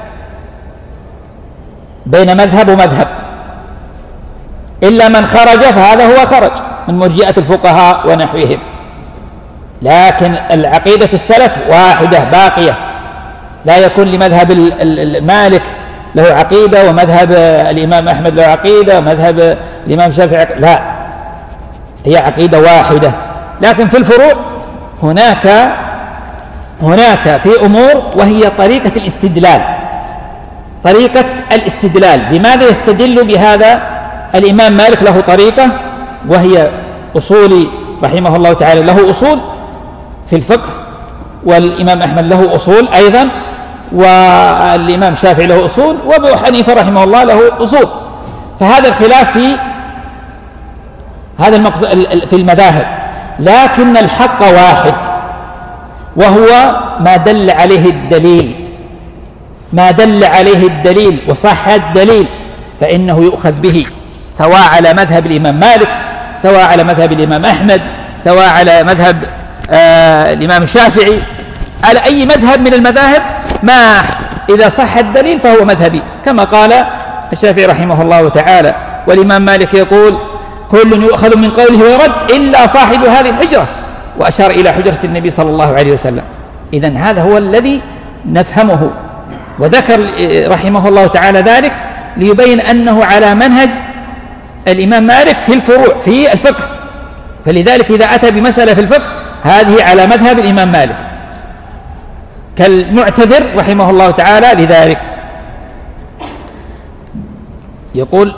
بين مذهب ومذهب، إلا من خرج فهذا هو خرج من مرجئة الفقهاء ونحوهم، لكن العقيدة السلف واحدة باقية. لا يكون لمذهب المالك له عقيدة ومذهب الإمام أحمد له عقيدة ومذهب الإمام الشافعي، لا، هي عقيدة واحدة. لكن في الفروع هناك هناك في أمور وهي طريقة الاستدلال، طريقة الاستدلال. بماذا يستدل بهذا؟ الإمام مالك له طريقة وهي أصول رحمه الله تعالى، له أصول في الفقه، والإمام أحمد له أصول أيضا، والإمام الشافعي له أصول، وأبو حنيفة رحمه الله له أصول. فهذا الخلاف في هذا المقصد في المذاهب، لكن الحق واحد، وهو ما دل عليه الدليل، ما دل عليه الدليل وصح الدليل فإنه يؤخذ به، سواء على مذهب الإمام مالك، سواء على مذهب الإمام أحمد، سواء على مذهب آه الإمام الشافعي، على أي مذهب من المذاهب، ما إذا صح الدليل فهو مذهبي، كما قال الشافعي رحمه الله تعالى. والإمام مالك يقول: كل يؤخذ من قوله ويرد إلا صاحب هذه الحجرة، وأشار إلى حجرة النبي صلى الله عليه وسلم. إذن هذا هو الذي نفهمه، وذكر رحمه الله تعالى ذلك ليبين أنه على منهج الإمام مالك في الفروع في الفقه. فلذلك إذا أتى بمسألة في الفقه هذه على مذهب الإمام مالك، كالمعتذر رحمه الله تعالى. لذلك يقول: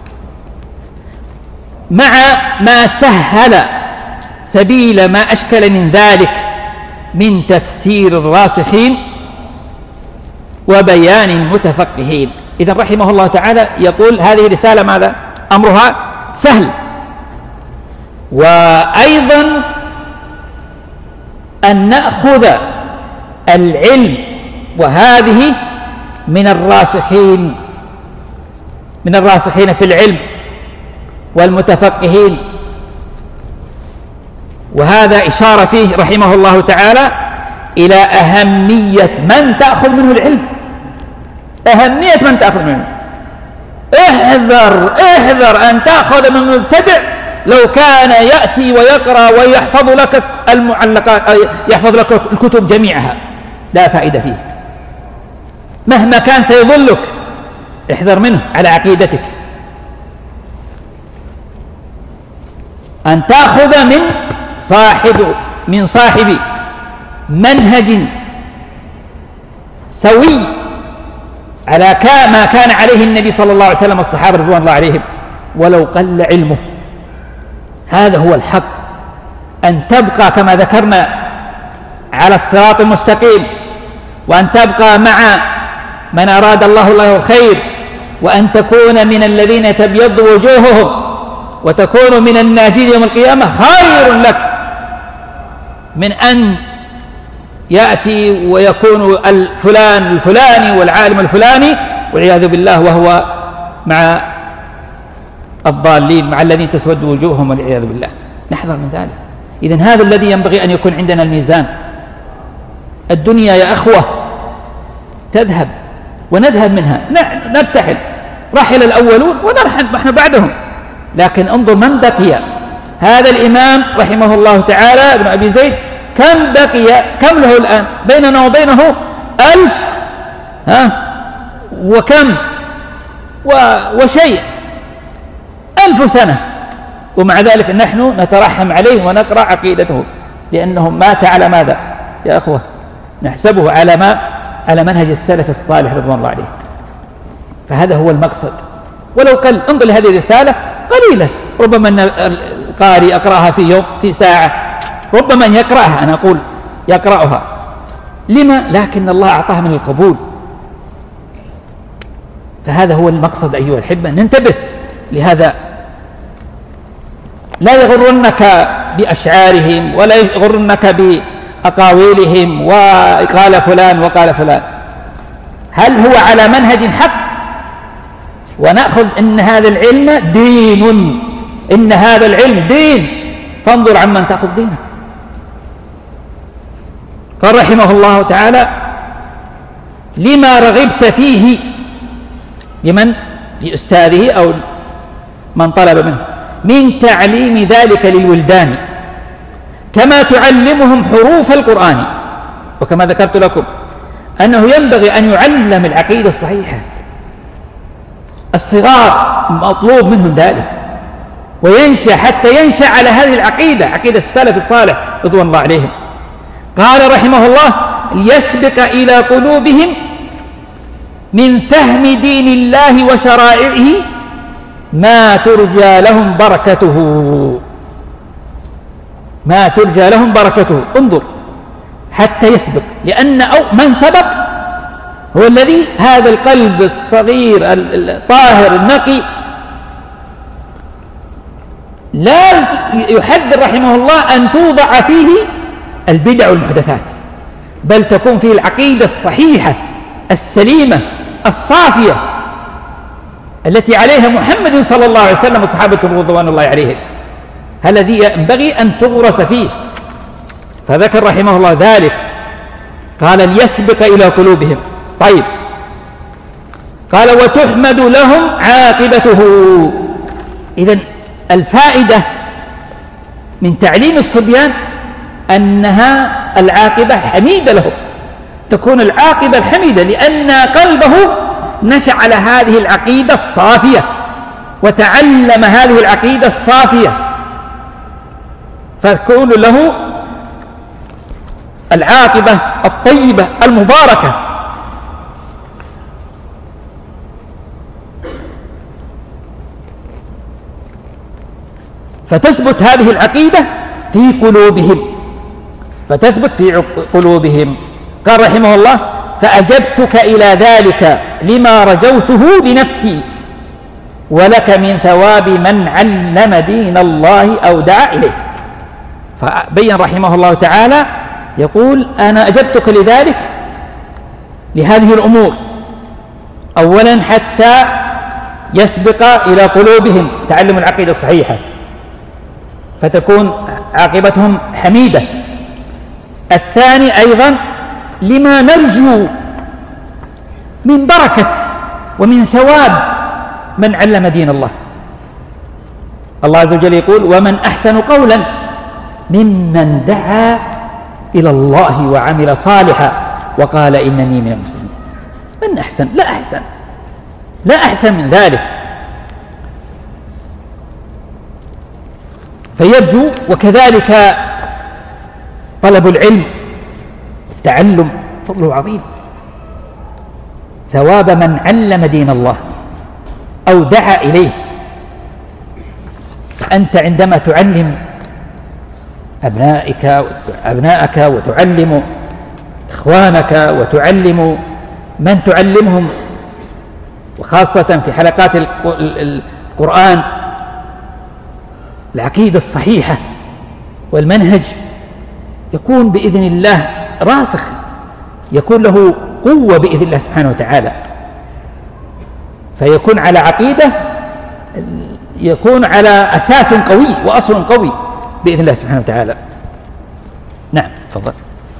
مع ما سهل سبيل ما أشكل من ذلك من تفسير الراسخين وبيان المتفقهين. إذن رحمه الله تعالى يقول هذه رسالة ماذا؟ أمرها سهل. وأيضا أن نأخذ العلم وهذه من الراسخين، من الراسخين في العلم والمتفقهين. وهذا إشارة فيه رحمه الله تعالى إلى أهمية من تأخذ منه العلم، أهمية من تأخذ منه. احذر احذر أن تأخذ من مبتدع لو كان يأتي ويقرأ ويحفظ لك المعلقات، يحفظ لك الكتب جميعها، لا فائدة فيه مهما كان سيضلك. احذر منه على عقيدتك. أن تأخذ من صاحب من صاحب منهج سوي على ما كان عليه النبي صلى الله عليه وسلم والصحابة رضوان الله عليهم ولو قل علمه. هذا هو الحق، أن تبقى كما ذكرنا على الصراط المستقيم، وأن تبقى مع من أراد الله له الخير، وأن تكون من الذين تبيض وجوههم وتكون من الناجين يوم القيامة خير لك من أن يأتي ويكون الفلان الفلاني والعالم الفلاني والعياذ بالله وهو مع الضالين، مع الذين تسود وجوههم والعياذ بالله. نحذر من ذلك. إذن هذا الذي ينبغي أن يكون عندنا الميزان. الدنيا يا أخوة تذهب ونذهب منها، نرتحل، رحل الأولون ونرحل نحن بعدهم، لكن انظر من بقي. هذا الإمام رحمه الله تعالى ابن أبي زيد كم بقي، كم له الآن بيننا وبينه ألف ها وكم وشيء ألف سنة، ومع ذلك نحن نترحم عليه ونقرأ عقيدته، لأنه مات على ماذا يا أخوة؟ نحسبه على ما على منهج السلف الصالح رضوان الله عليه. فهذا هو المقصد. ولو قل انظر لهذه الرسالة قليلة، ربما أن القارئ يقرأها في يوم في ساعة، ربما أن يقرأها، أنا أقول يقرأها لما؟ لكن الله أعطاها من القبول. فهذا هو المقصد أيها الأحبة، ننتبه لهذا. لا يغرنك بأشعارهم ولا يغرنك بأقاويلهم وقال فلان وقال فلان. هل هو على منهج حق؟ ونأخذ إن هذا العلم دين، إن هذا العلم دين، فانظر عمن تأخذ دينك. قال رحمه الله تعالى: لما رغبت فيه، لمن؟ لأستاذه أو من طلب منه، من تعليم ذلك للولدان كما تعلمهم حروف القرآن. وكما ذكرت لكم أنه ينبغي أن يعلم العقيدة الصحيحة، الصغار مطلوب منهم ذلك، وينشأ حتى ينشأ على هذه العقيدة، عقيدة السلف الصالح رضوان الله عليهم. قال رحمه الله: ليسبق إلى قلوبهم من فهم دين الله وشرائعه ما ترجى لهم بركته، ما ترجى لهم بركته. انظر حتى يسبق، لأن أو من سبق هو الذي هذا القلب الصغير الطاهر النقي. لا يحذر رحمه الله أن توضع فيه البدع والمحدثات، بل تكون فيه العقيدة الصحيحة السليمة الصافية التي عليها محمد صلى الله عليه وسلم وصحابته رضوان الله عليهم. الذي ينبغي أن تغرس فيه. فذكر رحمه الله ذلك، قال: ليسبق إلى قلوبهم. طيب، قال: وتحمد لهم عاقبته. إذن الفائدة من تعليم الصبيان أنها العاقبة حميدة لهم، تكون العاقبة الحميدة، لأن قلبه نشأ على هذه العقيدة الصافية وتعلم هذه العقيدة الصافية، فتكون له العاقبة الطيبة المباركة. فتثبت هذه العقيدة في قلوبهم، فتثبت في قلوبهم. قال رحمه الله: فأجبتك إلى ذلك لما رجوته لنفسي ولك من ثواب من علم دين الله أو دعا إليه. فبين رحمه الله تعالى يقول: أنا أجبتك لذلك، لهذه الأمور، أولا حتى يسبق إلى قلوبهم تعلم العقيدة الصحيحة فتكون عاقبتهم حميدة. الثاني أيضا لما نرجو من بركة ومن ثواب من علم دين الله. الله عز وجل يقول: ومن أحسن قولا ممن دعا إلى الله وعمل صالحا وقال إنني من المسلمين. من أحسن؟ لا أحسن، لا أحسن من ذلك. فيرجو. وكذلك طلب العلم والتعلم فضله عظيم، ثواب من علم دين الله أو دعا إليه. فأنت عندما تعلم أبنائك أبنائك وتعلم إخوانك وتعلم من تعلمهم، وخاصة في حلقات القرآن، العقيدة الصحيحة والمنهج، يكون بإذن الله راسخ، يكون له قوة بإذن الله سبحانه وتعالى، فيكون على عقيدة، يكون على أساس قوي وأصل قوي بإذن الله سبحانه وتعالى. نعم، تفضل.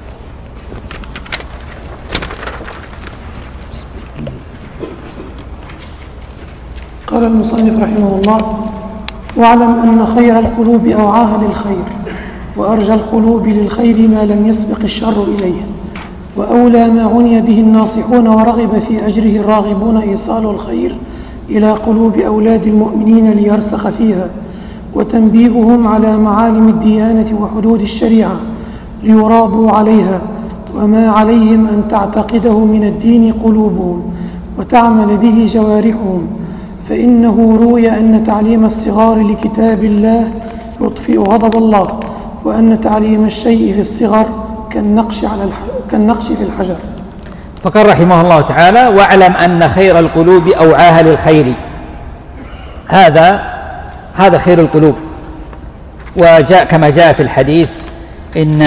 قال المصنف رحمه الله: واعلم أن خير القلوب أوعاها للخير، وأرجى القلوب للخير ما لم يسبق الشر إليه، وأولى ما عني به الناصحون ورغب في أجره الراغبون إيصال الخير إلى قلوب أولاد المؤمنين ليرسخ فيها، وتنبيههم على معالم الديانة وحدود الشريعة ليراضوا عليها، وما عليهم أن تعتقده من الدين قلوبهم وتعمل به جوارحهم، فإنه روي أن تعليم الصغار لكتاب الله يطفئ غضب الله، وأن تعليم الشيء في الصغر كالنقش, على الح... كالنقش في الحجر. فقال رحمه الله تعالى: واعلم أن خير القلوب أوعاها للخير. هذا هذا خير القلوب. وجاء كما جاء في الحديث إن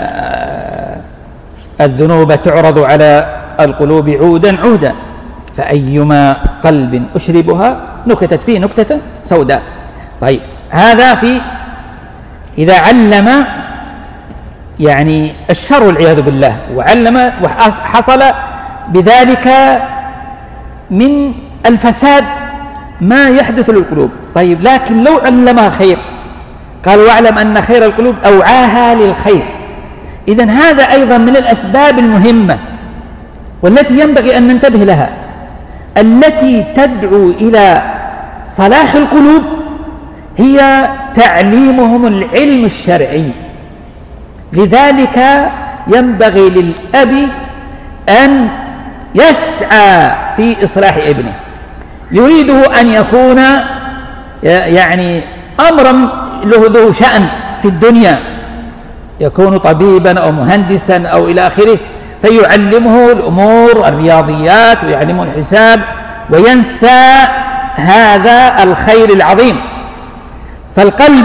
الذنوب تعرض على القلوب عودا عودا، فأيما قلب أشربها نكتت فيه نكتة سوداء. طيب، هذا في إذا علم يعني الشر والعياذ بالله، وعلم وحصل بذلك من الفساد ما يحدث للقلوب. طيب، لكن لو علمها خير، قال: واعلم أن خير القلوب أوعاها للخير. إذن هذا أيضا من الأسباب المهمة والتي ينبغي أن ننتبه لها، التي تدعو إلى صلاح القلوب، هي تعليمهم العلم الشرعي. لذلك ينبغي للأب أن يسعى في إصلاح ابنه، يريده أن يكون يعني أمرا له ذو شأن في الدنيا، يكون طبيبا أو مهندسا أو إلى آخره، فيعلمه الأمور الرياضيات ويعلمه الحساب، وينسى هذا الخير العظيم. فالقلب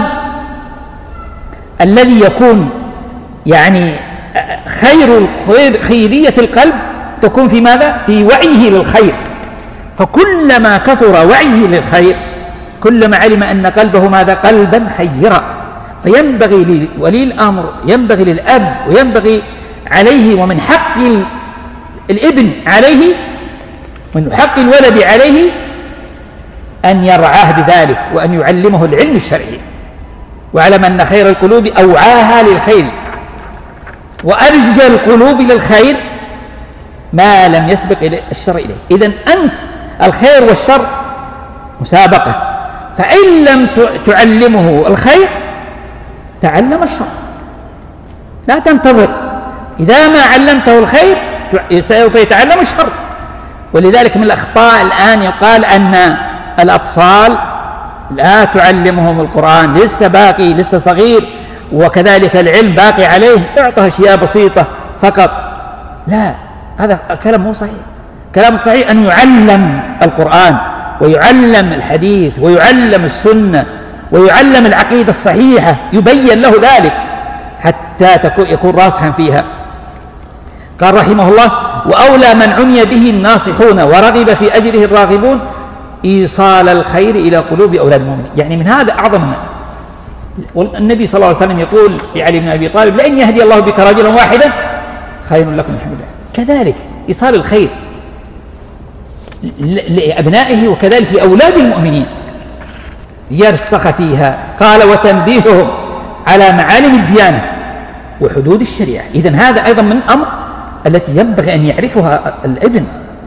الذي يكون يعني خير خيرية القلب تكون في ماذا؟ في وعيه للخير. فكلما كثر وعيه للخير كلما علم أن قلبه ماذا؟ قلبا خيرا. فينبغي لولي الأمر، ينبغي للأب، وينبغي عليه، ومن حق الابن عليه، ومن حق الولد عليه أن يرعاه بذلك، وأن يعلمه العلم الشرعي. واعلم أن خير القلوب أوعاها للخير، وأرجى القلوب للخير ما لم يسبق الشر إليه. إذن أنت الخير والشر مسابقة، فإن لم تعلمه الخير تعلم الشر، لا تنتظر. إذا ما علمته الخير سوف يتعلم الشر. ولذلك من الأخطاء الآن يقال أن الأطفال لا تعلمهم القرآن، لسه باقي، لسه صغير، وكذلك العلم باقي عليه، اعطه أشياء بسيطة فقط. لا، هذا كلام مو صحيح. كلام الصحيح أن يعلم القرآن، ويعلم الحديث، ويعلم السنة، ويعلم العقيدة الصحيحة، يبين له ذلك حتى يكون راسخا فيها. قال رحمه الله: وأولى من عني به الناصحون ورغب في أجره الراغبون إيصال الخير إلى قلوب أولاد المؤمنين. يعني من هذا أعظم الناس. والنبي صلى الله عليه وسلم يقول لعلي بن أبي طالب: لئن يهدي الله بك رجلا واحدا خير لكم من حمد الله. كذلك إيصال الخير لأبنائه، وكذلك لأولاد المؤمنين يرسخ فيها. قال: وتنبيههم على معالم الديانة وحدود الشريعة. إذن هذا أيضا من الأمر التي ينبغي أن يعرفها الابن،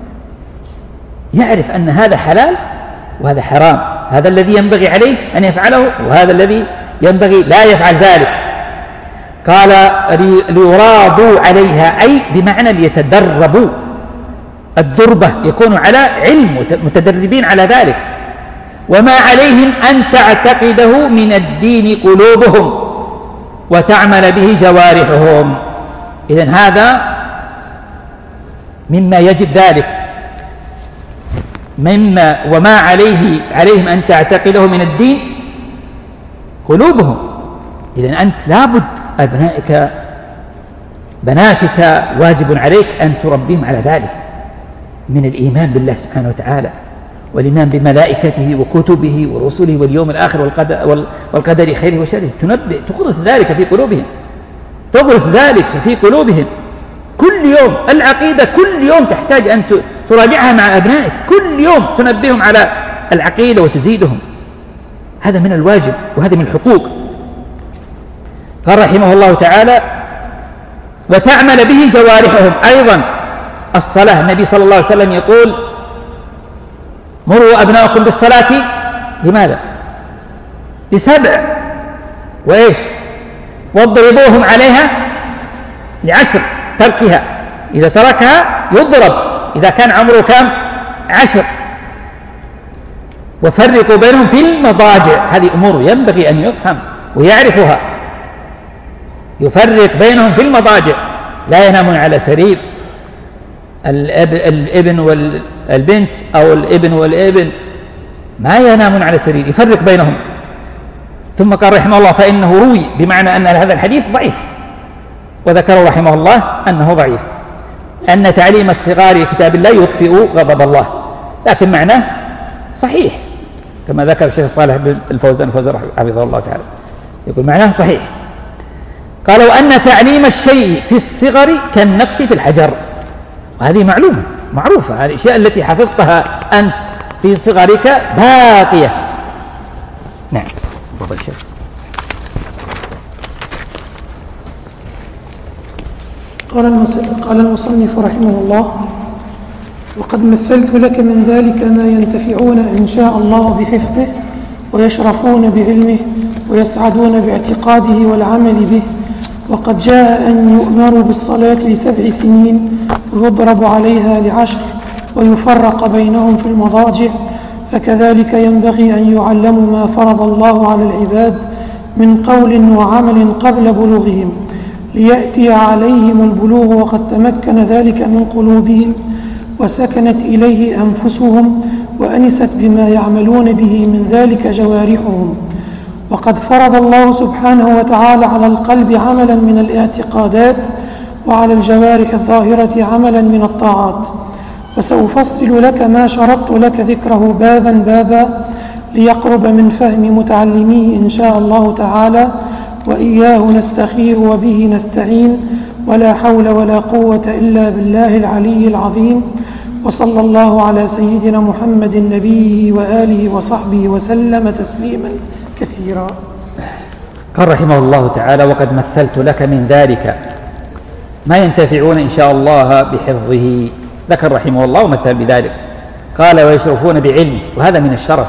يعرف أن هذا حلال وهذا حرام، هذا الذي ينبغي عليه أن يفعله وهذا الذي ينبغي لا يفعل ذلك. قال ليراضوا عليها، أي بمعنى ليتدربوا الدربة، يكونوا على علم متدربين على ذلك. وما عليهم أن تعتقده من الدين قلوبهم وتعمل به جوارحهم. إذن هذا مما يجب ذلك، مما وما عليه عليهم أن تعتقده من الدين قلوبهم. إذن أنت لابد أبنائك بناتك واجب عليك أن تربيهم على ذلك من الإيمان بالله سبحانه وتعالى، والإيمان بملائكته وكتبه ورسله واليوم الآخر والقدر, والقدر خيره وشره. تنبئ تغرس ذلك في قلوبهم، تغرس ذلك في قلوبهم كل يوم. العقيدة كل يوم تحتاج أن تراجعها مع أبنائك، كل يوم تنبههم على العقيدة وتزيدهم. هذا من الواجب وهذا من الحقوق. قال رحمه الله تعالى: وتعمل به جوارحهم. أيضا الصلاة، النبي صلى الله عليه وسلم يقول: مروا أبناءكم بالصلاة. لماذا؟ لسبع. وإيش؟ واضربوهم عليها لعشر. تركها، إذا تركها يضرب إذا كان عمره كم؟ عشر. وفرقوا بينهم في المضاجع. هذه أمور ينبغي أن يفهم ويعرفها. يفرق بينهم في المضاجع، لا ينامون على سرير. الأب الابن والبنت أو الابن والابن ما ينامون على سرير، يفرق بينهم. ثم قال رحمه الله: فإنه روي، بمعنى أن هذا الحديث ضعيف، وذكر رحمه الله أنه ضعيف، أن تعليم الصغار كتاب الله يطفئ غضب الله، لكن معناه صحيح كما ذكر الشيخ صالح بن الفوزان الفوزان حفظه الله تعالى، يقول معناه صحيح. قالوا أن تعليم الشيء في الصغر كالنقش في الحجر، وهذه معلومة معروفة. الأشياء التي حفظتها أنت في صغرك باقية. نعم. تفضل الشيخ. قال المصنف رحمه الله: وقد مثلت لك من ذلك ما ينتفعون إن شاء الله بحفظه، ويشرفون بعلمه، ويسعدون باعتقاده والعمل به. وقد جاء أن يؤمروا بالصلاة لسبع سنين ويضرب عليها لعشر، ويفرق بينهم في المضاجع. فكذلك ينبغي أن يعلموا ما فرض الله على العباد من قول وعمل قبل بلوغهم، ليأتي عليهم البلوغ وقد تمكن ذلك من قلوبهم، وسكنت إليه أنفسهم، وأنست بما يعملون به من ذلك جوارحهم. وقد فرض الله سبحانه وتعالى على القلب عملا من الاعتقادات، وعلى الجوارح الظاهرة عملا من الطاعات. وسأفصل لك ما شرطت لك ذكره بابا بابا، ليقرب من فهم متعلميه إن شاء الله تعالى. وإياه نستخير وبه نستعين، ولا حول ولا قوة إلا بالله العلي العظيم. وصلى الله على سيدنا محمد نبيه وآله وصحبه وسلم تسليما كثيرا. قال رحمه الله تعالى: وقد مثلت لك من ذلك ما ينتفعون إن شاء الله بحفظه. ذكر رحمه الله ومثل بذلك. قال: ويشرفون بعلمه، وهذا من الشرف،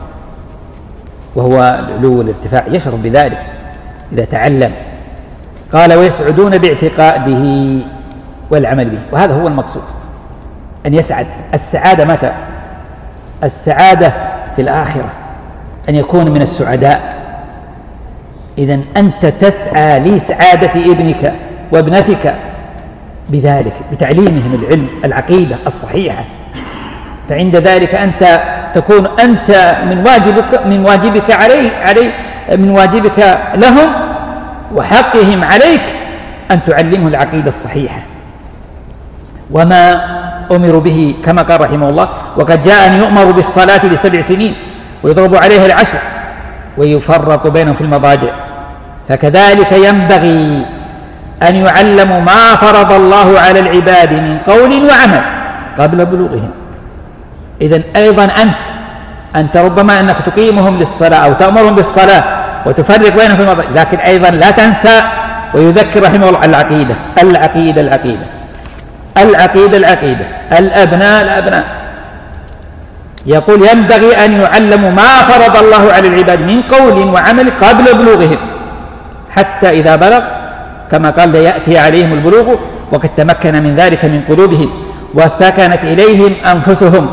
وهو العلو والارتفاع، يشرف بذلك إذا تعلم. قال: ويسعدون باعتقاده والعمل به، وهذا هو المقصود، أن يسعد. السعادة متى؟ السعادة في الآخرة، أن يكون من السعداء. إذن أنت تسعى لسعادة ابنك وابنتك بذلك، بتعليمهم العلم العقيدة الصحيحة. فعند ذلك أنت تكون أنت من واجبك من واجبك عليه عليه من واجبك لهم وحقهم عليك أن تعلمه العقيدة الصحيحة وما أمروا به، كما قال رحمه الله: وقد جاء أن يؤمروا بالصلاة لسبع سنين ويضرب عليها العشر ويفرق بينهم في المضاجع. فكذلك ينبغي أن يعلموا ما فرض الله على العباد من قول وعمل قبل بلوغهم. إذن أيضا أنت أنت ربما أنك تقيمهم للصلاة أو تأمرهم بالصلاة وتفرق بينهم في المضاجع، لكن أيضا لا تنسى، ويذكر رحمه الله العقيدة العقيدة العقيدة العقيدة العقيدة الأبناء الأبناء يقول ينبغي أن يعلموا ما فرض الله على العباد من قول وعمل قبل بلوغهم، حتى إذا بلغ كما قال ليأتي عليهم البلوغ وقد تمكن من ذلك من قلوبهم وسكنت إليهم أنفسهم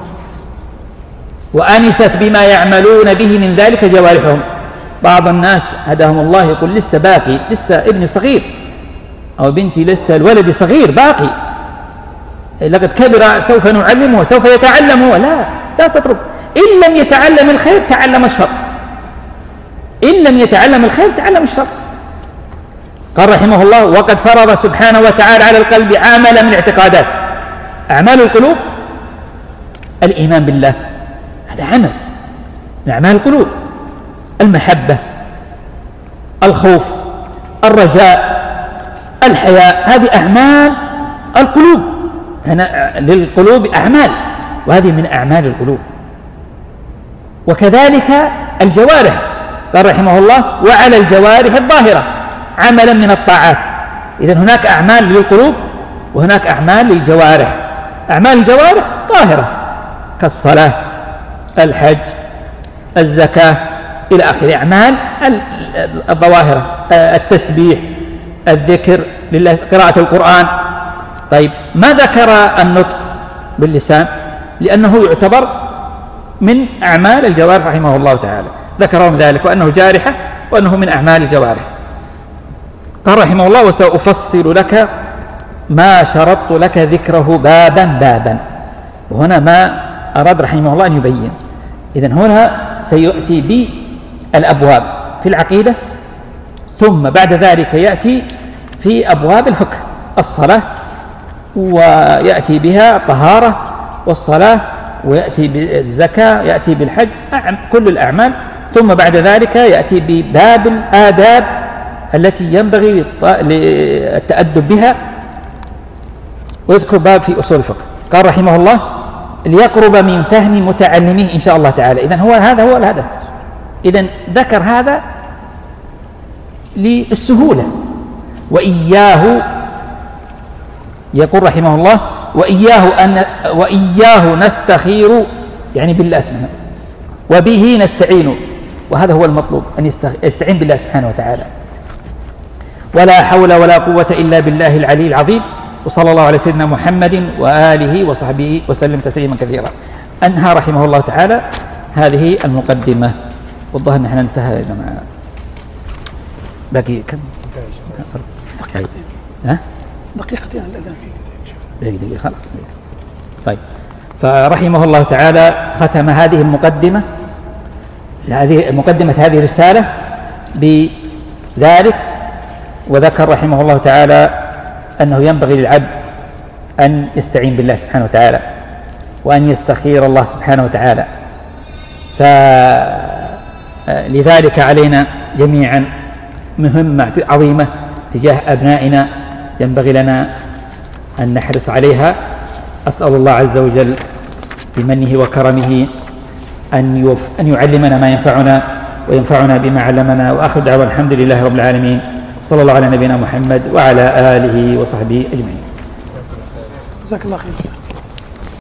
وأنست بما يعملون به من ذلك جوارحهم. بعض الناس هداهم الله يقول لسه باقي، لسه ابني صغير أو بنتي لسه الولد صغير باقي، لقد كبر سوف نعلمه وسوف يتعلم هو. لا لا تترك، إن لم يتعلم الخير تعلم الشر، إن لم يتعلم الخير تعلم الشر. قال رحمه الله وقد فرض سبحانه وتعالى على القلب عملا من الاعتقادات. أعمال القلوب الإيمان بالله، هذا عمل من أعمال القلوب، المحبة، الخوف، الرجاء، الحياء، هذه أعمال القلوب. هنا للقلوب أعمال وهذه من أعمال القلوب. وكذلك الجوارح، قال رحمه الله وعلى الجوارح الظاهرة عملا من الطاعات. إذن هناك أعمال للقلوب وهناك أعمال للجوارح. أعمال الجوارح ظاهرة كالصلاة، الحج، الزكاة إلى آخر. أعمال الظواهرة التسبيح، الذكر لله، قراءة القرآن. طيب ما ذكر النطق باللسان لأنه يعتبر من أعمال الجوارح رحمه الله تعالى، ذكرهم ذلك وأنه جارحة وأنه من أعمال الجوارح. قال رحمه الله وسأفصل لك ما شرطت لك ذكره بابا بابا. وهنا ما أراد رحمه الله أن يبين. إذن هنا سيأتي بالأبواب في العقيدة، ثم بعد ذلك يأتي في أبواب الفقه، الصلاة ويأتي بها الطهارة والصلاة، ويأتي بالزكاة، يأتي بالحج، كل الأعمال. ثم بعد ذلك يأتي بباب الآداب التي ينبغي للتأدب بها، ويذكر باب في أصول الفقه. قال رحمه الله ليقرب من فهم متعلميه إن شاء الله تعالى. إذن هو هذا هو الهدف. إذن ذكر هذا للسهولة. وإياه يقول رحمه الله وإياه, أن وإياه نستخير، يعني بالله سبحانه، وبه نستعين، وهذا هو المطلوب أن يستعين بالله سبحانه وتعالى. ولا حول ولا قوة إلا بالله العلي العظيم. وصلى الله على سيدنا محمد وآله وصحبه وسلم تسليما كثيرا. أنهى رحمه الله تعالى هذه المقدمة، والظاهر نحن انتهى مع باقي كم دقيقتين ها دقيقتين الأذان دقيقة خلاص. طيب فرحمه الله تعالى ختم هذه المقدمة، هذه مقدمة هذه الرسالة بذلك، وذكر رحمه الله تعالى أنه ينبغي للعبد أن يستعين بالله سبحانه وتعالى وأن يستخير الله سبحانه وتعالى. فلذلك علينا جميعا مهمة عظيمة تجاه أبنائنا ينبغي لنا أن نحرص عليها. أسأل الله عز وجل بمنه وكرمه أن, يف... أن يعلمنا ما ينفعنا وينفعنا بما علمنا. وآخر دعوة الحمد لله رب العالمين، صلى الله على نبينا محمد وعلى آله وصحبه أجمعين. جزاك الله خير.